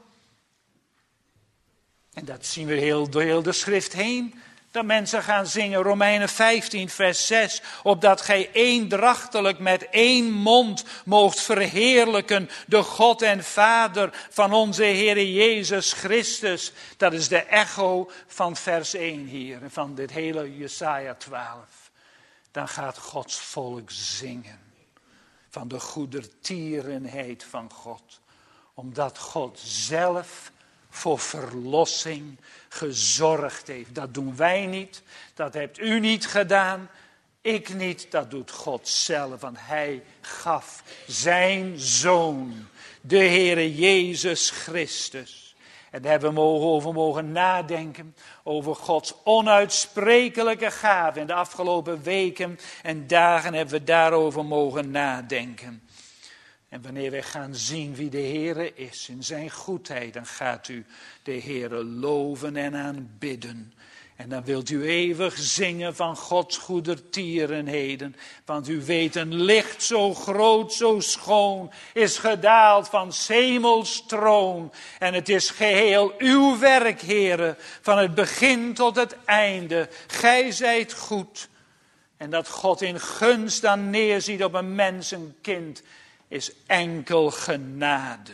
En dat zien we heel door heel de schrift heen. Dat mensen gaan zingen, Romeinen vijftien vers zes. Opdat gij eendrachtelijk met één mond moogt verheerlijken de God en Vader van onze Heere Jezus Christus. Dat is de echo van vers één hier, van dit hele Jesaja twaalf. Dan gaat Gods volk zingen van de goedertierenheid van God. Omdat God zelf voor verlossing gezorgd heeft. Dat doen wij niet, dat hebt u niet gedaan, ik niet, dat doet God zelf. Want Hij gaf zijn Zoon, de Heere Jezus Christus. En daar hebben we over mogen nadenken, over Gods onuitsprekelijke gave. In de afgelopen weken en dagen hebben we daarover mogen nadenken. En wanneer wij gaan zien wie de Heere is in zijn goedheid, dan gaat u de Heere loven en aanbidden. En dan wilt u eeuwig zingen van Gods goedertierenheden. Want u weet, een licht zo groot, zo schoon, is gedaald van 's hemels troon. En het is geheel uw werk, Heere, van het begin tot het einde. Gij zijt goed. En dat God in gunst dan neerziet op een mens, een kind, is enkel genade.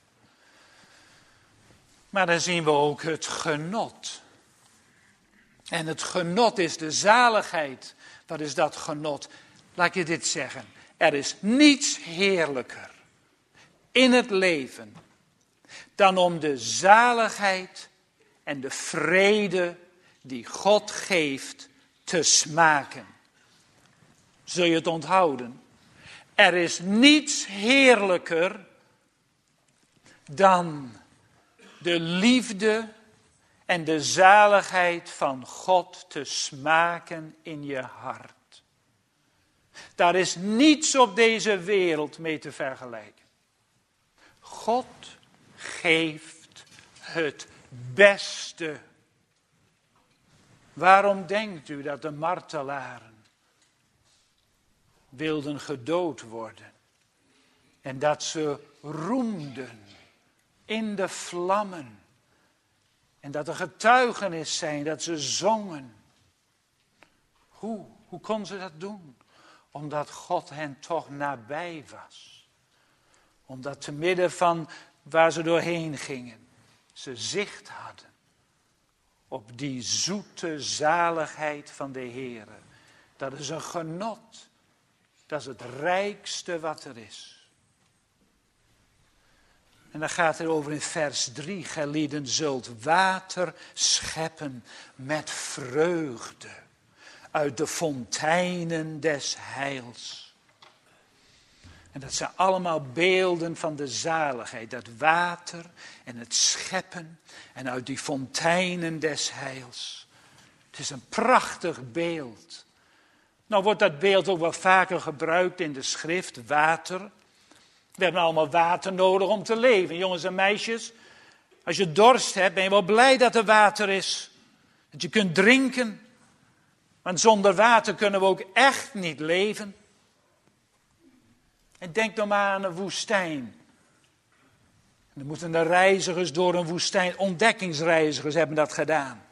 Maar dan zien we ook het genot. En het genot is de zaligheid. Wat is dat genot? Laat ik je dit zeggen. Er is niets heerlijker in het leven dan om de zaligheid en de vrede die God geeft te smaken. Zul je het onthouden? Er is niets heerlijker dan de liefde en de zaligheid van God te smaken in je hart. Daar is niets op deze wereld mee te vergelijken. God geeft het beste. Waarom denkt u dat de martelaren wilden gedood worden? En dat ze roemden in de vlammen. En dat er getuigenis zijn, dat ze zongen. Hoe? Hoe kon ze dat doen? Omdat God hen toch nabij was. Omdat te midden van waar ze doorheen gingen, ze zicht hadden op die zoete zaligheid van de Heere. Dat is een genot. Dat is het rijkste wat er is. En dan gaat het over in vers drie. Gelieden zult water scheppen met vreugde uit de fonteinen des heils. En dat zijn allemaal beelden van de zaligheid. Dat water en het scheppen en uit die fonteinen des heils. Het is een prachtig beeld. Nou wordt dat beeld ook wel vaker gebruikt in de schrift, water. We hebben allemaal water nodig om te leven. Jongens en meisjes, als je dorst hebt, ben je wel blij dat er water is. Dat je kunt drinken. Want zonder water kunnen we ook echt niet leven. En denk nou maar aan een woestijn. En dan moeten de reizigers door een woestijn, ontdekkingsreizigers hebben dat gedaan.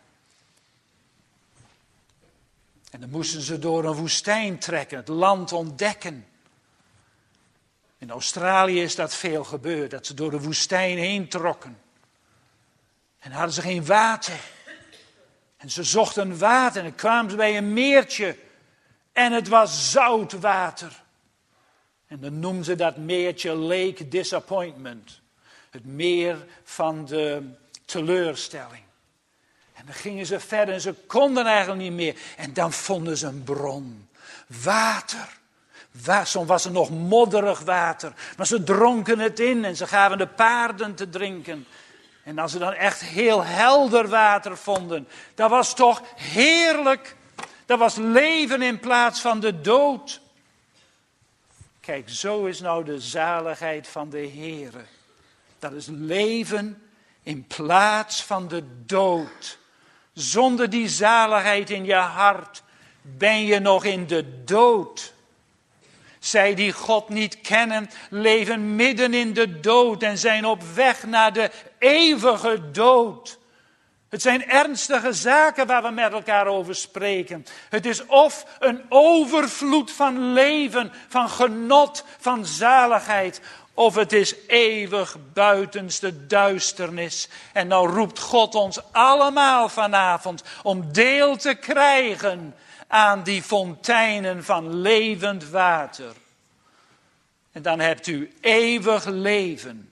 En dan moesten ze door een woestijn trekken, het land ontdekken. In Australië is dat veel gebeurd, dat ze door de woestijn heen trokken. En hadden ze geen water. En ze zochten water en dan kwamen ze bij een meertje. En het was zout water. En dan noemden ze dat meertje Lake Disappointment. Het meer van de teleurstelling. En dan gingen ze verder en ze konden eigenlijk niet meer. En dan vonden ze een bron. Water. Soms was er nog modderig water. Maar ze dronken het in en ze gaven de paarden te drinken. En als ze dan echt heel helder water vonden. Dat was toch heerlijk. Dat was leven in plaats van de dood. Kijk, zo is nou de zaligheid van de Heere. Dat is leven in plaats van de dood. Zonder die zaligheid in je hart ben je nog in de dood. Zij die God niet kennen, leven midden in de dood en zijn op weg naar de eeuwige dood. Het zijn ernstige zaken waar we met elkaar over spreken. Het is of een overvloed van leven, van genot, van zaligheid. Of het is eeuwig buitenste duisternis. En nou roept God ons allemaal vanavond om deel te krijgen aan die fonteinen van levend water. En dan hebt u eeuwig leven.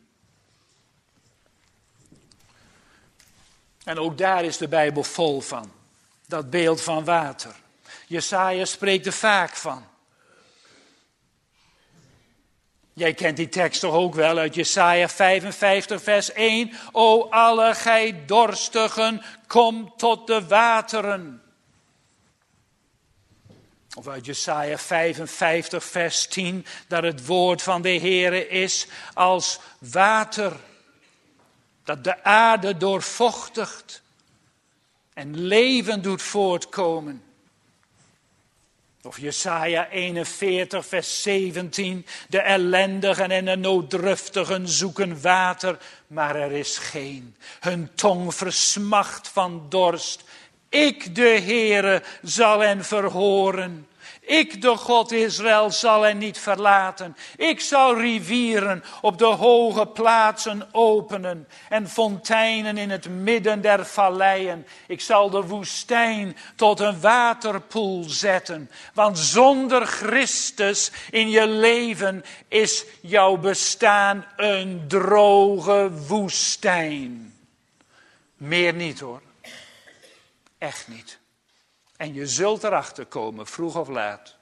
En ook daar is de Bijbel vol van. Dat beeld van water. Jesaja spreekt er vaak van. Jij kent die tekst toch ook wel uit Jesaja vijfenvijftig vers één. O alle gij dorstigen, kom tot de wateren. Of uit Jesaja vijfenvijftig vers tien. Dat het woord van de Heere is als water. Dat de aarde doorvochtigt. En leven doet voortkomen. Of Jesaja eenenveertig vers zeventien. De ellendigen en de nooddruftigen zoeken water, maar er is geen. Hun tong versmacht van dorst. Ik, de Heere, zal hen verhoren. Ik, de God Israël, zal hen niet verlaten. Ik zal rivieren op de hoge plaatsen openen en fonteinen in het midden der valleien. Ik zal de woestijn tot een waterpoel zetten. Want zonder Christus in je leven is jouw bestaan een droge woestijn. Meer niet hoor. Echt niet. En je zult erachter komen, vroeg of laat.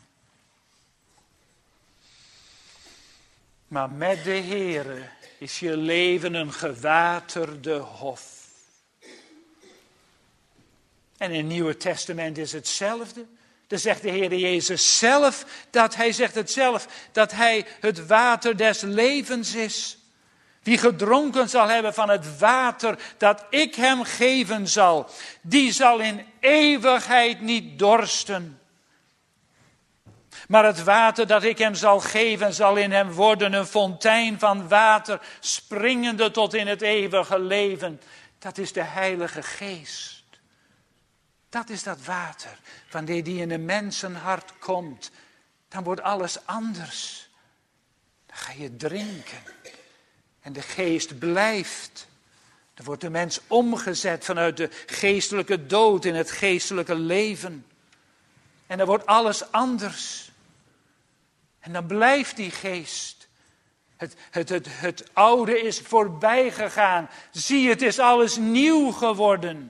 Maar met de Heere is je leven een gewaterde hof. En in het Nieuwe Testament is hetzelfde. Dan zegt de Heer Jezus zelf, dat hij zegt het zelf, dat hij het water des levens is. Wie gedronken zal hebben van het water dat ik hem geven zal, die zal in eeuwigheid niet dorsten. Maar het water dat ik hem zal geven, zal in hem worden een fontein van water, springende tot in het eeuwige leven. Dat is de Heilige Geest. Dat is dat water. Wanneer die in een mensenhart komt, dan wordt alles anders. Dan ga je drinken. En de geest blijft. Dan wordt de mens omgezet vanuit de geestelijke dood in het geestelijke leven. En dan wordt alles anders. En dan blijft die geest. Het, het, het, het oude is voorbij gegaan. Zie, het is alles nieuw geworden.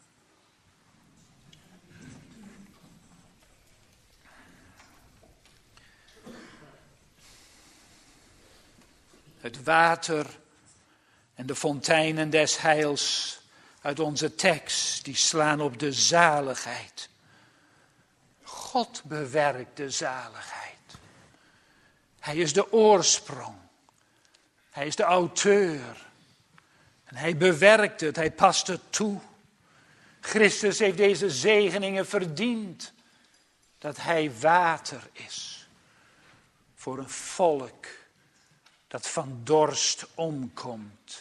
Het water en de fonteinen des heils uit onze tekst, die slaan op de zaligheid. God bewerkt de zaligheid. Hij is de oorsprong. Hij is de auteur. En hij bewerkt het, hij past het toe. Christus heeft deze zegeningen verdiend. Dat hij water is. Voor een volk dat van dorst omkomt.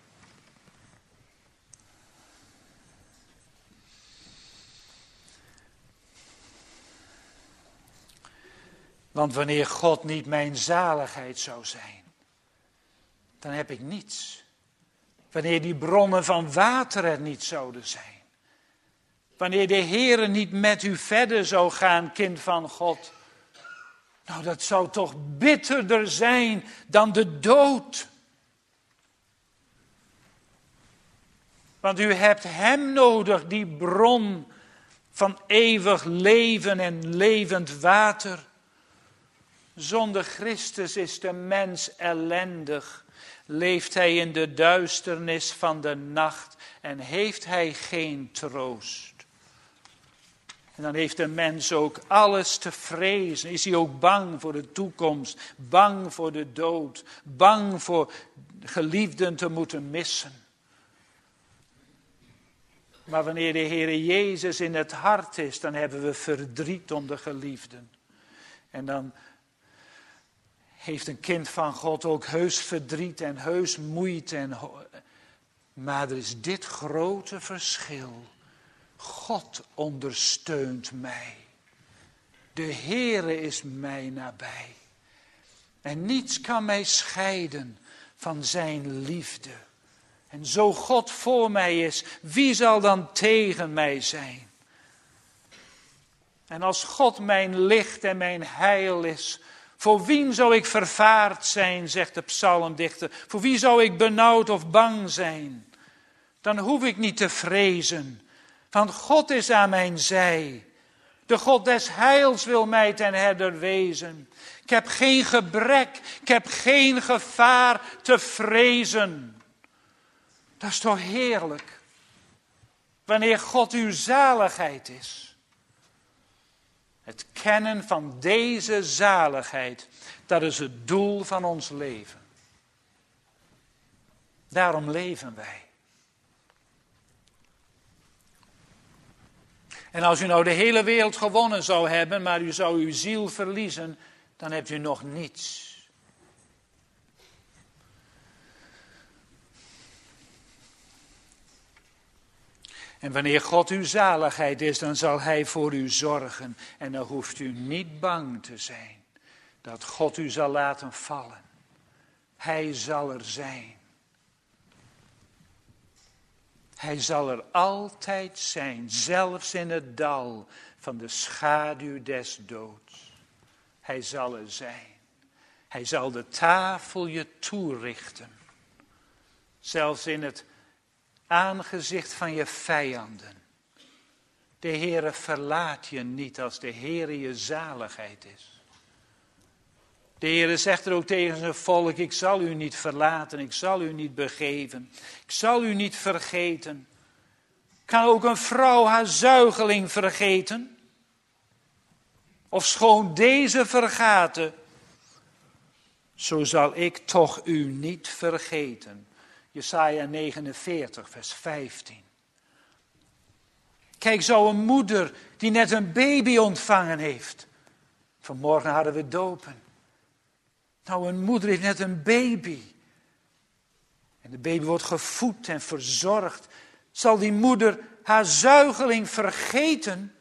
Want wanneer God niet mijn zaligheid zou zijn, dan heb ik niets. Wanneer die bronnen van water er niet zouden zijn. Wanneer de Heere niet met u verder zou gaan, kind van God. Nou, dat zou toch bitterder zijn dan de dood. Want u hebt hem nodig, die bron van eeuwig leven en levend water. Zonder Christus is de mens ellendig. Leeft hij in de duisternis van de nacht en heeft hij geen troost. En dan heeft de mens ook alles te vrezen. Is hij ook bang voor de toekomst, bang voor de dood, bang voor geliefden te moeten missen. Maar wanneer de Heere Jezus in het hart is, dan hebben we verdriet om de geliefden. En dan heeft een kind van God ook heus verdriet en heus moeite. En ho- maar er is dit grote verschil. God ondersteunt mij. De Heere is mij nabij. En niets kan mij scheiden van zijn liefde. En zo God voor mij is, wie zal dan tegen mij zijn? En als God mijn licht en mijn heil is, voor wien zou ik vervaard zijn, zegt de psalmdichter. Voor wie zou ik benauwd of bang zijn? Dan hoef ik niet te vrezen, want God is aan mijn zij. De God des heils wil mij ten herder wezen. Ik heb geen gebrek, ik heb geen gevaar te vrezen. Dat is toch heerlijk, wanneer God uw zaligheid is. Het kennen van deze zaligheid, dat is het doel van ons leven. Daarom leven wij. En als u nou de hele wereld gewonnen zou hebben, maar u zou uw ziel verliezen, dan hebt u nog niets. En wanneer God uw zaligheid is, dan zal hij voor u zorgen. En dan hoeft u niet bang te zijn dat God u zal laten vallen. Hij zal er zijn. Hij zal er altijd zijn, zelfs in het dal van de schaduw des doods. Hij zal er zijn. Hij zal de tafel je toerichten. Zelfs in het aangezicht van je vijanden. De Heere verlaat je niet als de Heere je zaligheid is. De Heere zegt er ook tegen zijn volk, ik zal u niet verlaten, ik zal u niet begeven, ik zal u niet vergeten. Kan ook een vrouw haar zuigeling vergeten? Ofschoon deze vergaten, zo zal ik toch u niet vergeten. Jesaja negenenveertig, vers vijftien. Kijk, zo een moeder die net een baby ontvangen heeft. Vanmorgen hadden we dopen. Nou, een moeder heeft net een baby. En de baby wordt gevoed en verzorgd. Zal die moeder haar zuigeling vergeten?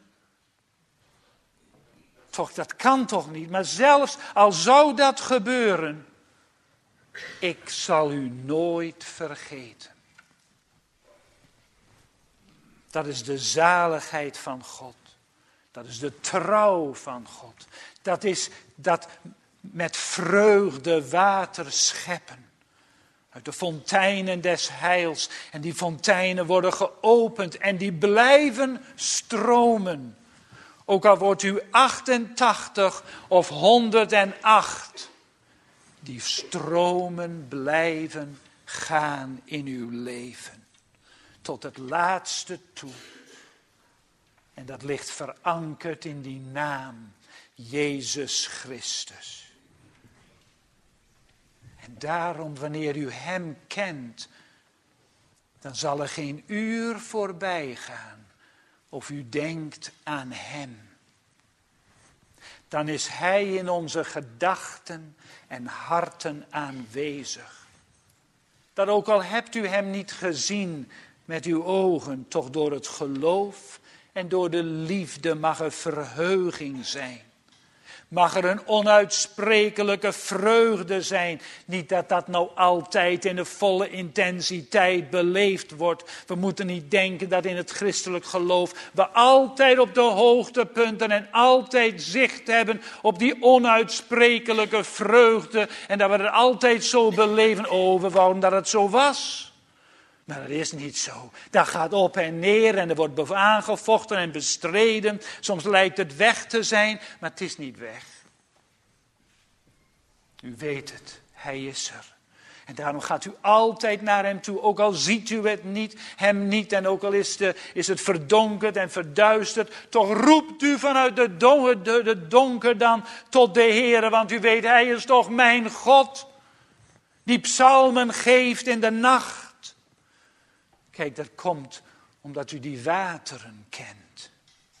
Toch, dat kan toch niet. Maar zelfs al zou dat gebeuren, ik zal u nooit vergeten. Dat is de zaligheid van God. Dat is de trouw van God. Dat is dat met vreugde water scheppen. Uit de fonteinen des heils. En die fonteinen worden geopend en die blijven stromen. Ook al wordt u achtentachtig of honderdacht. Die stromen blijven gaan in uw leven. Tot het laatste toe. En dat ligt verankerd in die naam. Jezus Christus. En daarom, wanneer u hem kent, dan zal er geen uur voorbij gaan of u denkt aan hem. Dan is hij in onze gedachten en harten aanwezig. Dat ook al hebt u hem niet gezien met uw ogen, toch door het geloof en door de liefde mag er verheuging zijn. Mag er een onuitsprekelijke vreugde zijn. Niet dat dat nou altijd in de volle intensiteit beleefd wordt. We moeten niet denken dat in het christelijk geloof we altijd op de hoogtepunten en altijd zicht hebben op die onuitsprekelijke vreugde. En dat we het altijd zo beleven. Oh, we wouden dat het zo was. Maar dat is niet zo. Dat gaat op en neer en er wordt aangevochten en bestreden. Soms lijkt het weg te zijn, maar het is niet weg. U weet het, hij is er. En daarom gaat u altijd naar hem toe, ook al ziet u het niet, hem niet. En ook al is, de, is het verdonkerd en verduisterd, toch roept u vanuit de donker, de, de donker dan tot de Heere. Want u weet, hij is toch mijn God, die psalmen geeft in de nacht. Kijk, dat komt omdat u die wateren kent.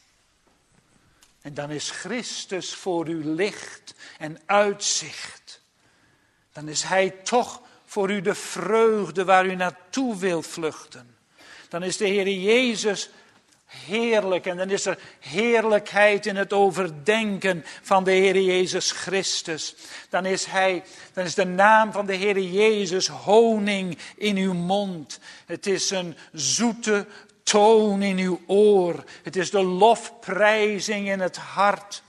En dan is Christus voor u licht en uitzicht. Dan is hij toch voor u de vreugde waar u naartoe wilt vluchten. Dan is de Heer Jezus heerlijk en dan is er heerlijkheid in het overdenken van de Heer Jezus Christus. Dan is hij, dan is de naam van de Heer Jezus honing in uw mond. Het is een zoete toon in uw oor. Het is de lofprijzing in het hart.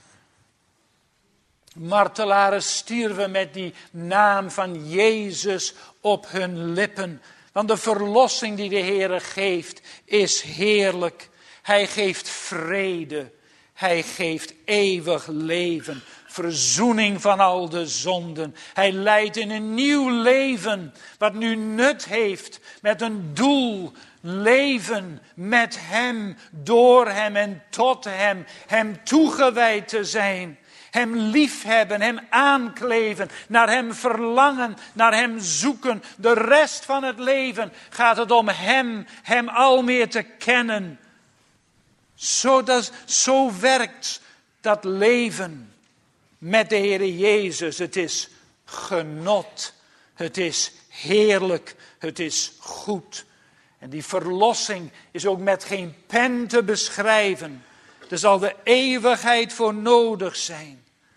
Martelaren stierven met die naam van Jezus op hun lippen. Want de verlossing die de Heer geeft is heerlijk. Hij geeft vrede. Hij geeft eeuwig leven. Verzoening van al de zonden. Hij leidt in een nieuw leven. Wat nu nut heeft met een doel. Leven met hem, door hem en tot hem. Hem toegewijd te zijn. Hem liefhebben, hem aankleven, naar hem verlangen, naar hem zoeken. De rest van het leven gaat het om hem, hem al meer te kennen. Zo, dat, zo werkt dat leven met de Heer Jezus. Het is genot, het is heerlijk, het is goed. En die verlossing is ook met geen pen te beschrijven. Er zal de eeuwigheid voor nodig zijn.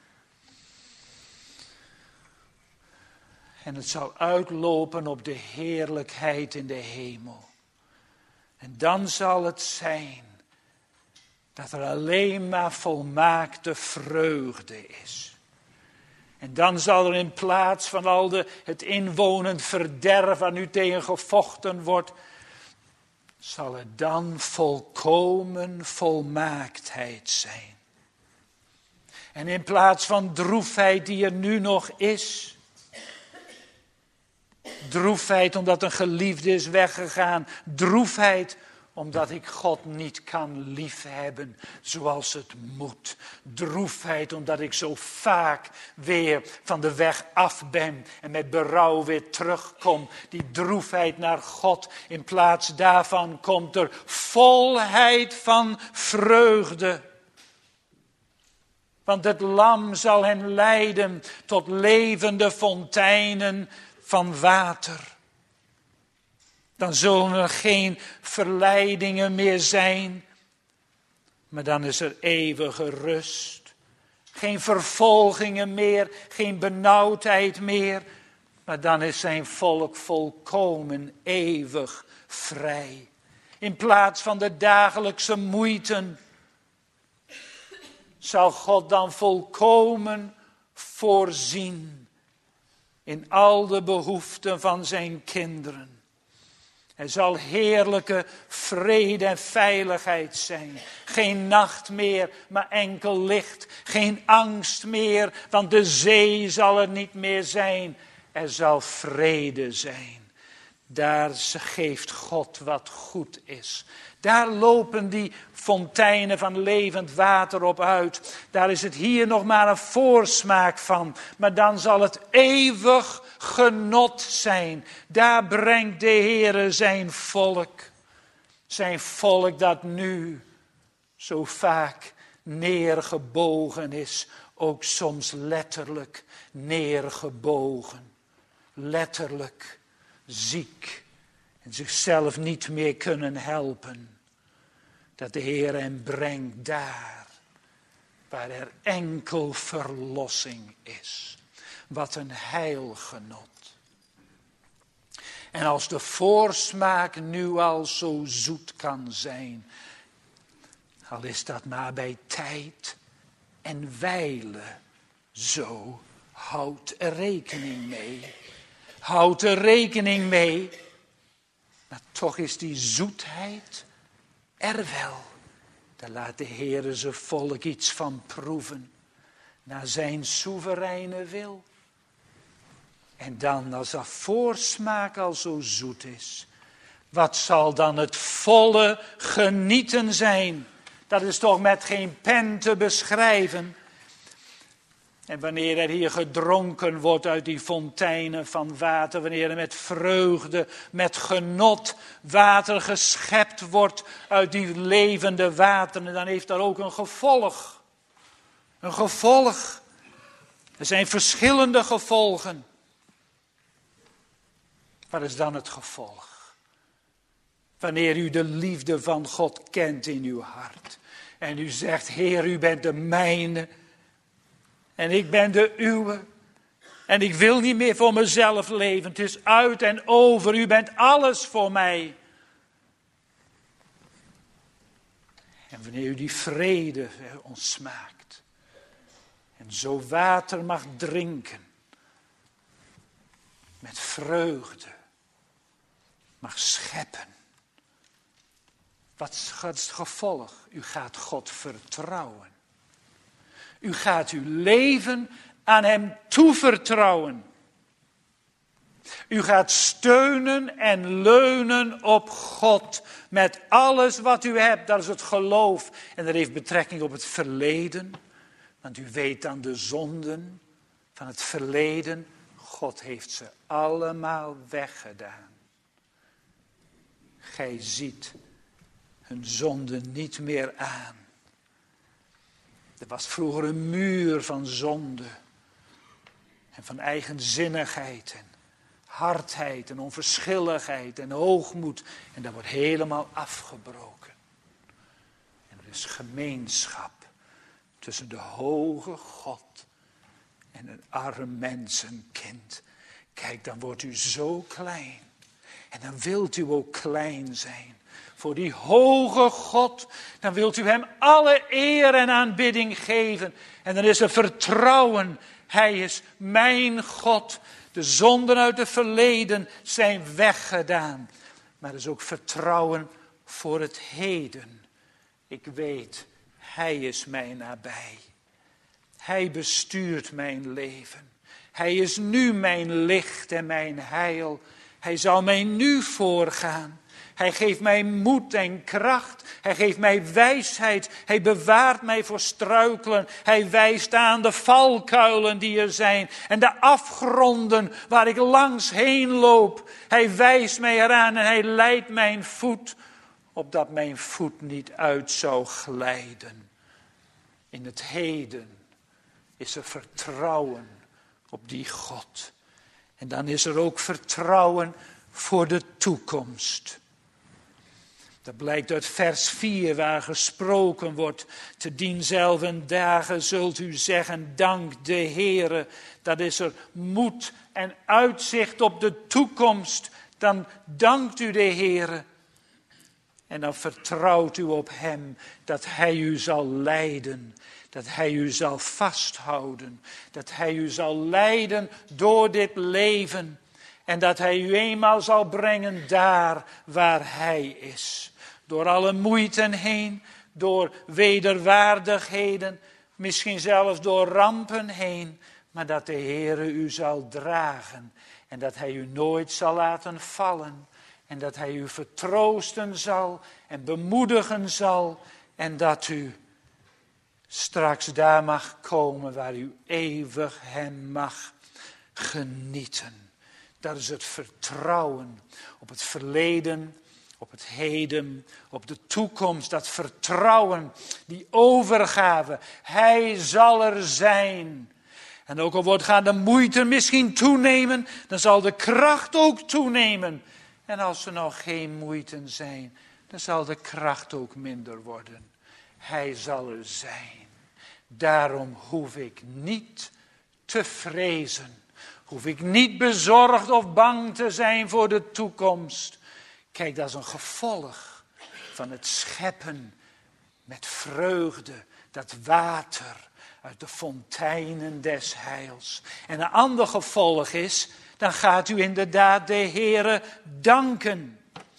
En het zal uitlopen op de heerlijkheid in de hemel. En dan zal het zijn dat er alleen maar volmaakte vreugde is. En dan zal er in plaats van al de, het inwonend verderf waar nu tegen gevochten wordt, zal er dan volkomen volmaaktheid zijn. En in plaats van droefheid die er nu nog is, droefheid omdat een geliefde is weggegaan, droefheid Omdat ik God niet kan liefhebben zoals het moet. Droefheid omdat ik zo vaak weer van de weg af ben en met berouw weer terugkom. Die droefheid naar God. In plaats daarvan komt er volheid van vreugde. Want het lam zal hen leiden tot levende fonteinen van water. Dan zullen er geen verleidingen meer zijn. Maar dan is er eeuwige rust. Geen vervolgingen meer, geen benauwdheid meer. Maar dan is zijn volk volkomen eeuwig vrij. In plaats van de dagelijkse moeiten zal God dan volkomen voorzien in al de behoeften van zijn kinderen. Er zal heerlijke vrede en veiligheid zijn. Geen nacht meer, maar enkel licht. Geen angst meer, want de zee zal er niet meer zijn. Er zal vrede zijn. Daar geeft God wat goed is. Daar lopen die fonteinen van levend water op uit. Daar is het hier nog maar een voorsmaak van. Maar dan zal het eeuwig genot zijn. Daar brengt de Heere zijn volk. Zijn volk dat nu zo vaak neergebogen is. Ook soms letterlijk neergebogen. Letterlijk ziek. En zichzelf niet meer kunnen helpen. Dat de Heer hen brengt daar. Waar er enkel verlossing is. Wat een heilgenot. En als de voorsmaak nu al zo zoet kan zijn. Al is dat maar bij tijd en wijle zo. Houd er rekening mee. Houd er rekening mee. Maar toch is die zoetheid er wel. Daar laat de Heere zijn volk iets van proeven. Naar zijn soevereine wil. En dan als dat voorsmaak al zo zoet is. Wat zal dan het volle genieten zijn. Dat is toch met geen pen te beschrijven. En wanneer er hier gedronken wordt uit die fonteinen van water. Wanneer er met vreugde, met genot water geschept wordt uit die levende wateren. Dan heeft dat ook een gevolg. Een gevolg. Er zijn verschillende gevolgen. Wat is dan het gevolg? Wanneer u de liefde van God kent in uw hart. En u zegt, Heer, u bent de mijne. En ik ben de uwe. En ik wil niet meer voor mezelf leven. Het is uit en over. U bent alles voor mij. En wanneer u die vrede ontsmaakt. En zo water mag drinken. Met vreugde. Mag scheppen. Wat is het gevolg? U gaat God vertrouwen. U gaat uw leven aan hem toevertrouwen. U gaat steunen en leunen op God. Met alles wat u hebt. Dat is het geloof. En dat heeft betrekking op het verleden. Want u weet dan de zonden van het verleden. God heeft ze allemaal weggedaan. Gij ziet hun zonden niet meer aan. Er was vroeger een muur van zonde. En van eigenzinnigheid en hardheid en onverschilligheid en hoogmoed. En dat wordt helemaal afgebroken. En er is gemeenschap tussen de hoge God en een arm mensenkind. Kijk, dan wordt u zo klein. En dan wilt u ook klein zijn. Voor die hoge God, dan wilt u hem alle eer en aanbidding geven. En dan is er vertrouwen. Hij is mijn God. De zonden uit het verleden zijn weggedaan. Maar er is ook vertrouwen voor het heden. Ik weet, hij is mij nabij. Hij bestuurt mijn leven. Hij is nu mijn licht en mijn heil. Hij zal mij nu voorgaan. Hij geeft mij moed en kracht. Hij geeft mij wijsheid. Hij bewaart mij voor struikelen. Hij wijst aan de valkuilen die er zijn. En de afgronden waar ik langs heen loop. Hij wijst mij eraan en hij leidt mijn voet. Opdat mijn voet niet uit zou glijden. In het heden is er vertrouwen op die God. En dan is er ook vertrouwen voor de toekomst. Dat blijkt uit vers vier waar gesproken wordt. Te dienzelfden dagen zult u zeggen, dank de Heere. Dat is er moed en uitzicht op de toekomst. Dan dankt u de Heere. En dan vertrouwt u op hem dat hij u zal leiden. Dat hij u zal vasthouden. Dat hij u zal leiden door dit leven. En dat hij u eenmaal zal brengen daar waar hij is. Door alle moeiten heen. Door wederwaardigheden. Misschien zelfs door rampen heen. Maar dat de Heere u zal dragen. En dat hij u nooit zal laten vallen. En dat hij u vertroosten zal. En bemoedigen zal. En dat u straks daar mag komen waar u eeuwig hem mag genieten. Dat is het vertrouwen op het verleden, op het heden, op de toekomst. Dat vertrouwen, die overgave. Hij zal er zijn. En ook al wordt gaan de moeite misschien toenemen, dan zal de kracht ook toenemen. En als er nog geen moeite zijn, dan zal de kracht ook minder worden. Hij zal er zijn. Daarom hoef ik niet te vrezen. Hoef ik niet bezorgd of bang te zijn voor de toekomst. Kijk, dat is een gevolg van het scheppen met vreugde. Dat water uit de fonteinen des heils. En een ander gevolg is, dan gaat u inderdaad de Heere danken.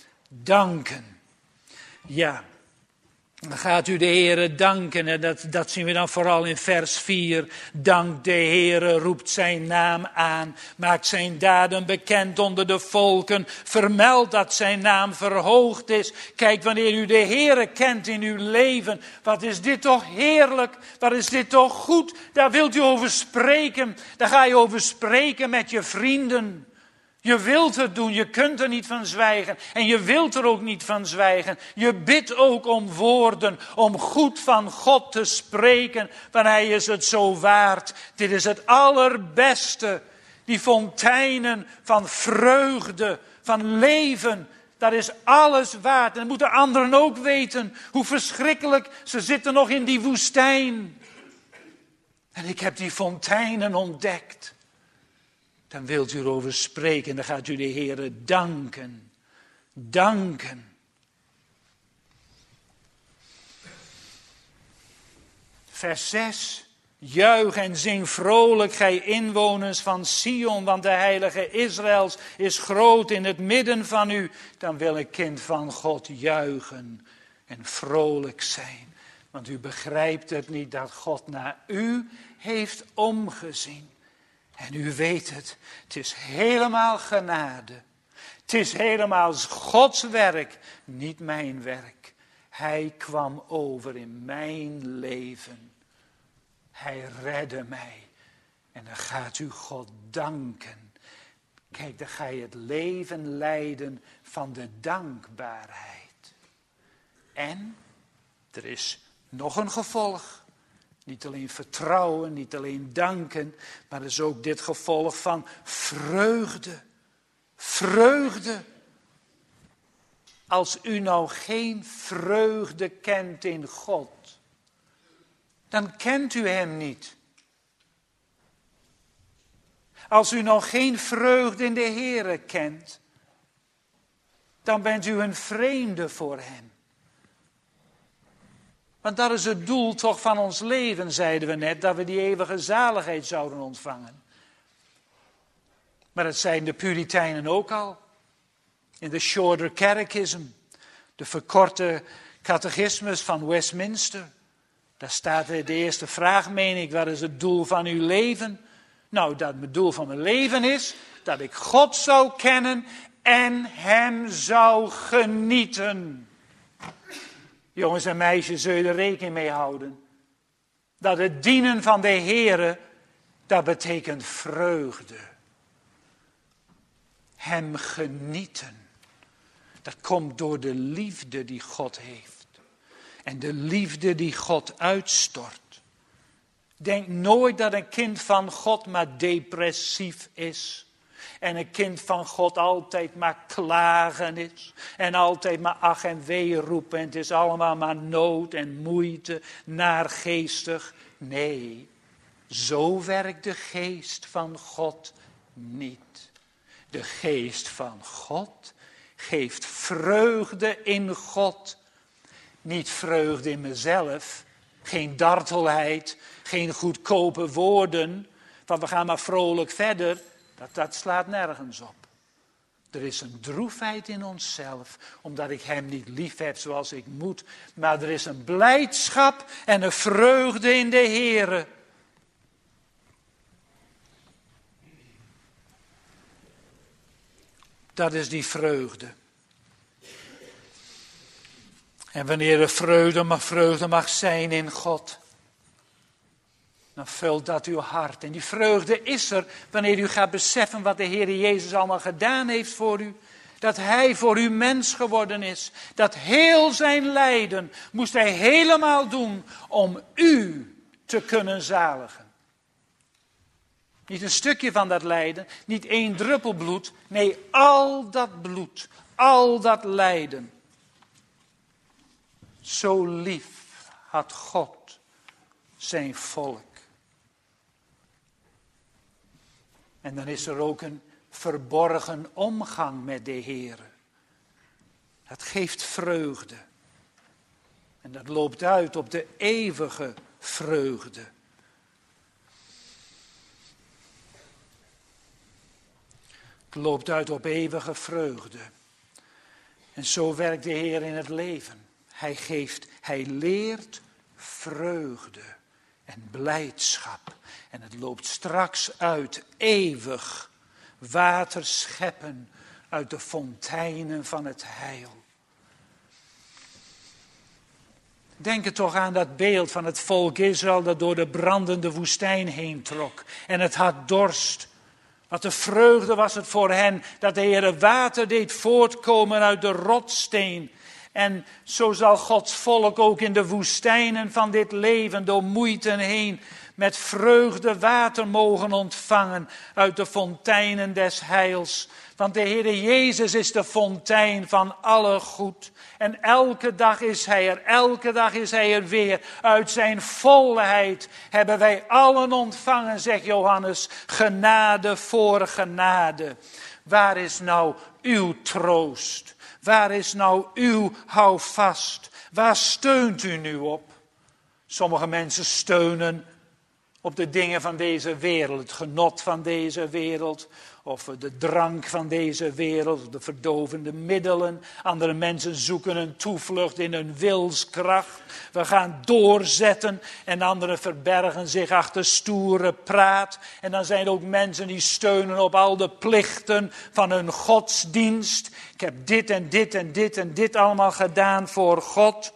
Danken. Ja. Dan gaat u de Heere danken en dat, dat zien we dan vooral in vers vier. Dank de Heere, roept zijn naam aan, maakt zijn daden bekend onder de volken. Vermeld dat zijn naam verhoogd is. Kijk, wanneer u de Heere kent in uw leven, wat is dit toch heerlijk, wat is dit toch goed. Daar wilt u over spreken, daar ga je over spreken met je vrienden. Je wilt het doen, je kunt er niet van zwijgen. En je wilt er ook niet van zwijgen. Je bidt ook om woorden, om goed van God te spreken. Want hij is het zo waard. Dit is het allerbeste. Die fonteinen van vreugde, van leven. Dat is alles waard. En dat moeten anderen ook weten. Hoe verschrikkelijk, ze zitten nog in die woestijn. En ik heb die fonteinen ontdekt. Dan wilt u erover spreken, dan gaat u de Heere danken. Danken. Vers zes. Juich en zing vrolijk, gij inwoners van Sion, want de heilige Israëls is groot in het midden van u. Dan wil een kind van God juichen en vrolijk zijn. Want u begrijpt het niet dat God naar u heeft omgezien. En u weet het, het is helemaal genade. Het is helemaal Gods werk, niet mijn werk. Hij kwam over in mijn leven. Hij redde mij. En dan gaat u God danken. Kijk, dan ga je het leven leiden van de dankbaarheid. En er is nog een gevolg. Niet alleen vertrouwen, niet alleen danken, maar er is ook dit gevolg van vreugde. Vreugde. Als u nou geen vreugde kent in God, dan kent u hem niet. Als u nou geen vreugde in de Heere kent, dan bent u een vreemde voor hem. Want dat is het doel toch van ons leven, zeiden we net, dat we die eeuwige zaligheid zouden ontvangen. Maar dat zijn de Puritijnen ook al. In de Shorter Catechism, de verkorte catechismus van Westminster. Daar staat de eerste vraag, meen ik, wat is het doel van uw leven? Nou, dat het doel van mijn leven is dat ik God zou kennen en hem zou genieten. Jongens en meisjes, zul je er rekening mee houden. Dat het dienen van de Heere, dat betekent vreugde. Hem genieten. Dat komt door de liefde die God heeft. En de liefde die God uitstort. Denk nooit dat een kind van God maar depressief is. En een kind van God altijd maar klagen is. En altijd maar ach en wee roepen. En het is allemaal maar nood en moeite, naargeestig. Nee, zo werkt de geest van God niet. De geest van God geeft vreugde in God. Niet vreugde in mezelf. Geen dartelheid. Geen goedkope woorden. Van we gaan maar vrolijk verder. Dat, dat slaat nergens op. Er is een droefheid in onszelf, omdat ik hem niet lief heb zoals ik moet. Maar er is een blijdschap en een vreugde in de Heere. Dat is die vreugde. En wanneer er vreugde mag, vreugde mag zijn in God, dan vult dat uw hart. En die vreugde is er wanneer u gaat beseffen wat de Heer Jezus allemaal gedaan heeft voor u. Dat hij voor u mens geworden is. Dat heel zijn lijden moest hij helemaal doen om u te kunnen zaligen. Niet een stukje van dat lijden, niet één druppel bloed. Nee, al dat bloed, al dat lijden. Zo lief had God zijn volk. En dan is er ook een verborgen omgang met de Heer. Dat geeft vreugde. En dat loopt uit op de eeuwige vreugde. Het loopt uit op eeuwige vreugde. En zo werkt de Heer in het leven. Hij geeft, hij leert vreugde en blijdschap. En het loopt straks uit eeuwig water scheppen uit de fonteinen van het heil. Denk er toch aan dat beeld van het volk Israël dat door de brandende woestijn heen trok. En het had dorst. Wat de vreugde was het voor hen dat de Heer water deed voortkomen uit de rotssteen. En zo zal Gods volk ook in de woestijnen van dit leven door moeite heen met vreugde water mogen ontvangen uit de fonteinen des heils. Want de Heere Jezus is de fontein van alle goed. En elke dag is Hij er, elke dag is Hij er weer. Uit zijn volheid hebben wij allen ontvangen, zegt Johannes, genade voor genade. Waar is nou uw troost? Waar is nou uw houvast? Waar steunt u nu op? Sommige mensen steunen op de dingen van deze wereld, het genot van deze wereld, of de drank van deze wereld, de verdovende middelen. Andere mensen zoeken een toevlucht in hun wilskracht. We gaan doorzetten en anderen verbergen zich achter stoere praat. En dan zijn er ook mensen die steunen op al de plichten van hun godsdienst. Ik heb dit en dit en dit en dit allemaal gedaan voor God.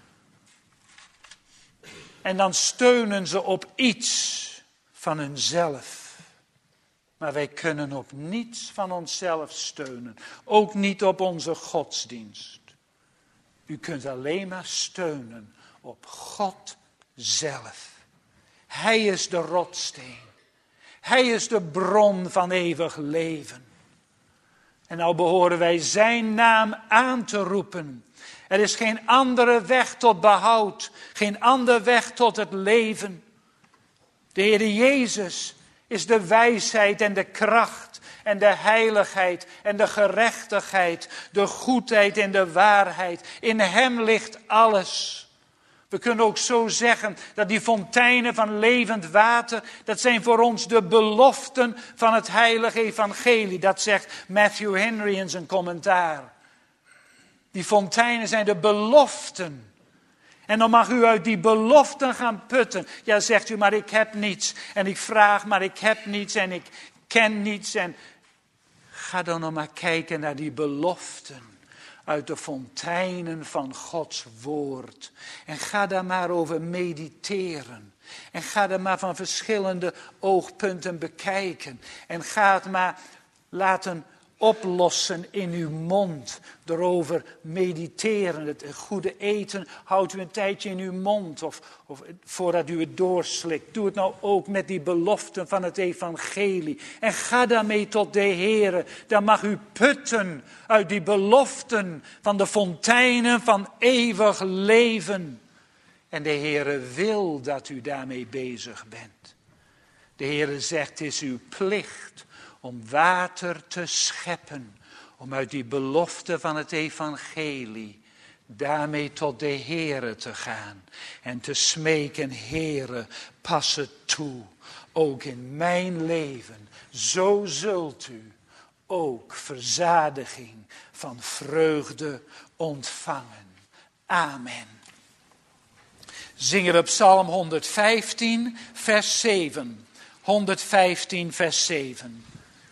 En dan steunen ze op iets van hunzelf. Maar wij kunnen op niets van onszelf steunen. Ook niet op onze godsdienst. U kunt alleen maar steunen op God zelf. Hij is de rotsteen. Hij is de bron van eeuwig leven. En nou behoren wij zijn naam aan te roepen. Er is geen andere weg tot behoud. Geen andere weg tot het leven. De Heere Jezus is de wijsheid en de kracht en de heiligheid en de gerechtigheid, de goedheid en de waarheid. In hem ligt alles. We kunnen ook zo zeggen dat die fonteinen van levend water, dat zijn voor ons de beloften van het heilige evangelie. Dat zegt Matthew Henry in zijn commentaar. Die fonteinen zijn de beloften. En dan mag u uit die beloften gaan putten. Ja, zegt u, maar ik heb niets. En ik vraag, maar ik heb niets. En ik ken niets. En Ga dan nog maar kijken naar die beloften uit de fonteinen van Gods woord. En ga daar maar over mediteren. En ga daar maar van verschillende oogpunten bekijken. En ga het maar laten oplossen in uw mond. Erover mediteren. Het goede eten houdt u een tijdje in uw mond. Of, of voordat u het doorslikt. Doe het nou ook met die beloften van het evangelie. En ga daarmee tot de Heere. Dan mag u putten uit die beloften van de fonteinen van eeuwig leven. En de Heere wil dat u daarmee bezig bent. De Heere zegt, het is uw plicht om water te scheppen. Om uit die belofte van het evangelie daarmee tot de Heere te gaan. En te smeken, Heere, pas het toe. Ook in mijn leven. Zo zult u ook verzadiging van vreugde ontvangen. Amen. Zingen we Psalm honderdvijftien, vers zeven. honderdvijftien, vers zeven.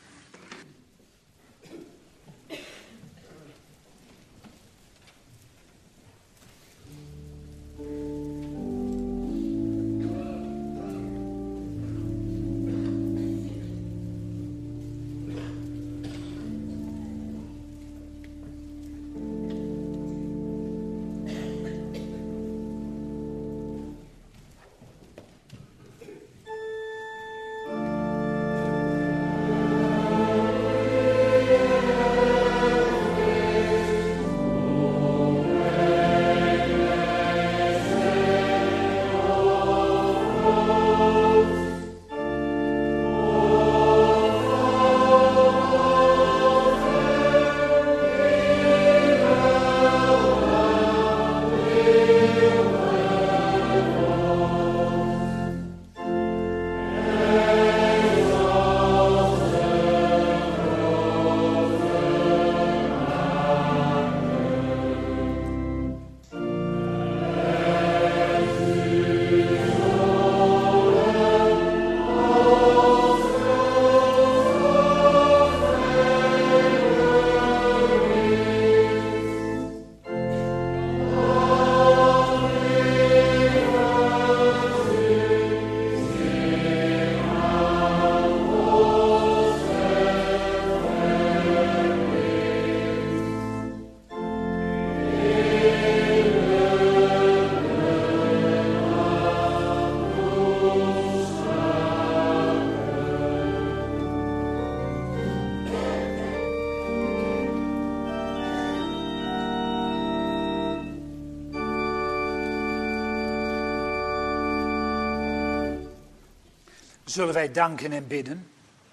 Zullen wij danken en bidden?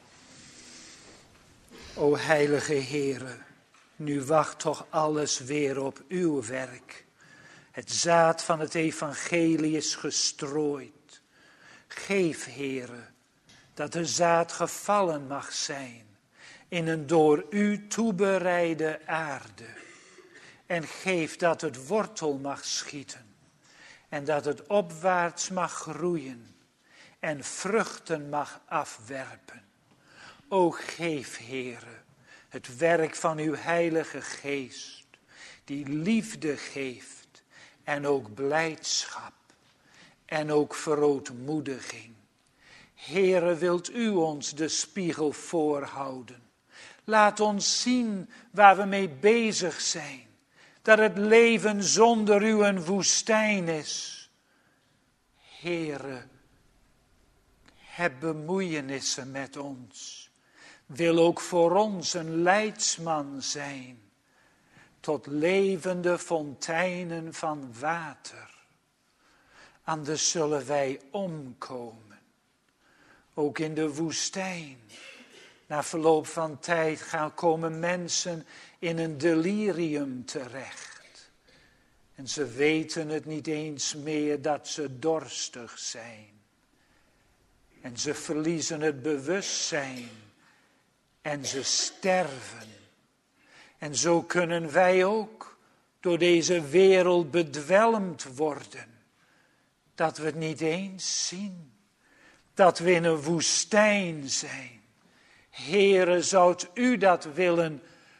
O heilige Heere, nu wacht toch alles weer op uw werk. Het zaad van het evangelie is gestrooid. Geef, Heere, dat de zaad gevallen mag zijn in een door u toebereide aarde. En geef dat het wortel mag schieten en dat het opwaarts mag groeien en vruchten mag afwerpen. O geef, Heere, het werk van uw heilige geest, die liefde geeft en ook blijdschap en ook verootmoediging. Heere, wilt u ons de spiegel voorhouden? Laat ons zien waar we mee bezig zijn. Dat het leven zonder u een woestijn is. Heere, heb bemoeienissen met ons. Wil ook voor ons een leidsman zijn. Tot levende fonteinen van water. Anders zullen wij omkomen. Ook in de woestijn. Na verloop van tijd gaan komen mensen in een delirium terecht. En ze weten het niet eens meer dat ze dorstig zijn. En ze verliezen het bewustzijn. En ze sterven. En zo kunnen wij ook door deze wereld bedwelmd worden. Dat we het niet eens zien. Dat we in een woestijn zijn. Heere, zoudt u dat willen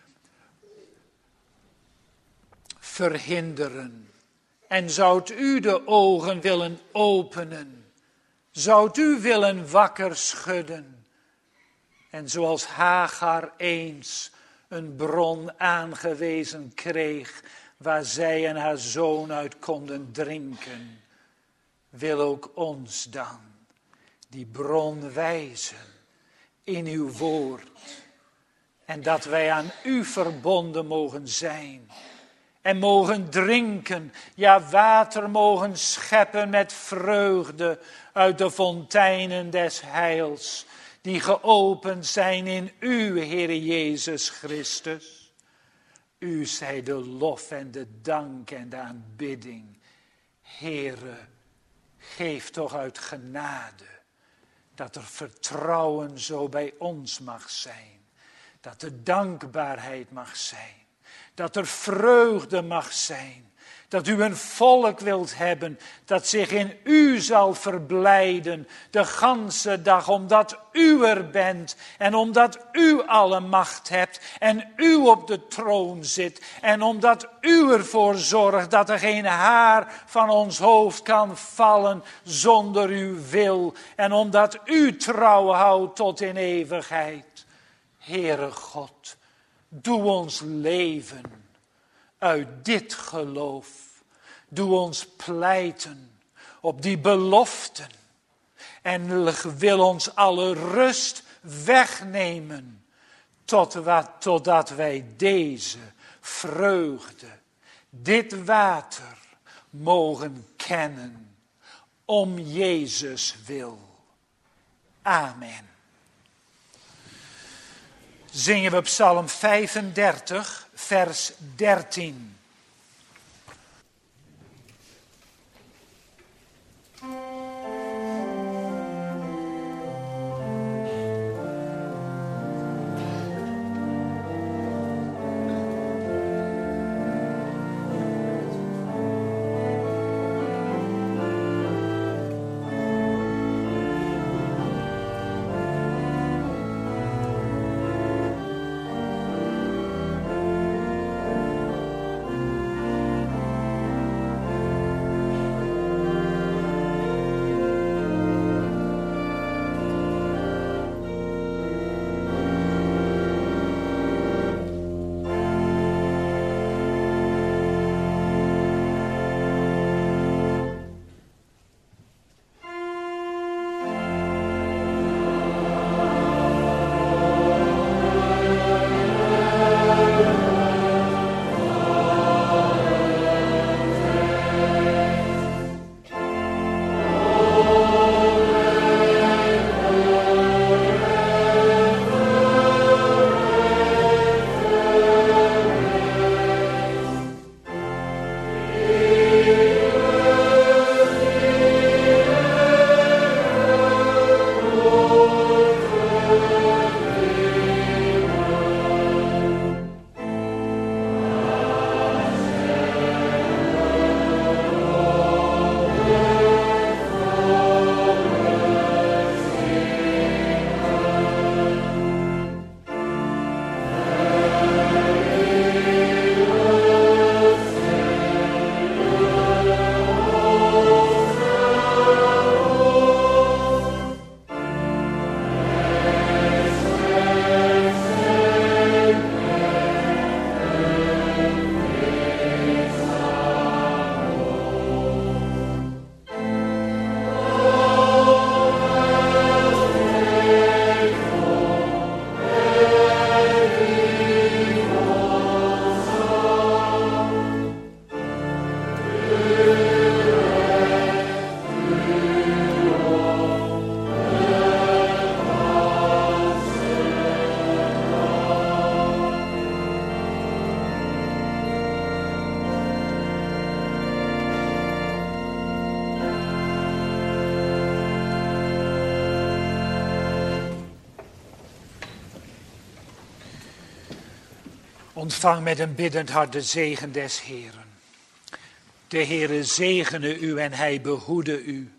verhinderen? En zoudt u de ogen willen openen? Zoudt u willen wakker schudden? En zoals Hagar eens een bron aangewezen kreeg, waar zij en haar zoon uit konden drinken, wil ook ons dan die bron wijzen in uw woord. En dat wij aan u verbonden mogen zijn. En mogen drinken, ja water mogen scheppen met vreugde uit de fonteinen des heils, die geopend zijn in u, Heere Jezus Christus. U zij de lof en de dank en de aanbidding. Heere, geef toch uit genade dat er vertrouwen zo bij ons mag zijn. Dat er dankbaarheid mag zijn. Dat er vreugde mag zijn. Dat u een volk wilt hebben dat zich in u zal verblijden de ganse dag, omdat u er bent en omdat u alle macht hebt en u op de troon zit en omdat u ervoor zorgt dat er geen haar van ons hoofd kan vallen zonder uw wil en omdat u trouw houdt tot in eeuwigheid. Heere God, doe ons leven uit dit geloof. Doe ons pleiten op die beloften. En wil ons alle rust wegnemen. Tot wat, totdat wij deze vreugde, dit water mogen kennen. Om Jezus wil. Amen. Zingen we Psalm vijfendertig, vers dertien. Ontvang met een biddend hart de zegen des Heeren. De Heere zegene u en hij behoede u.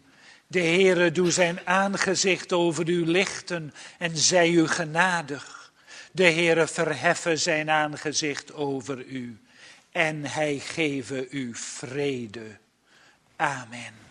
De Heere doe zijn aangezicht over u lichten en zij u genadig. De Heere verheffen zijn aangezicht over u en hij geve u vrede. Amen.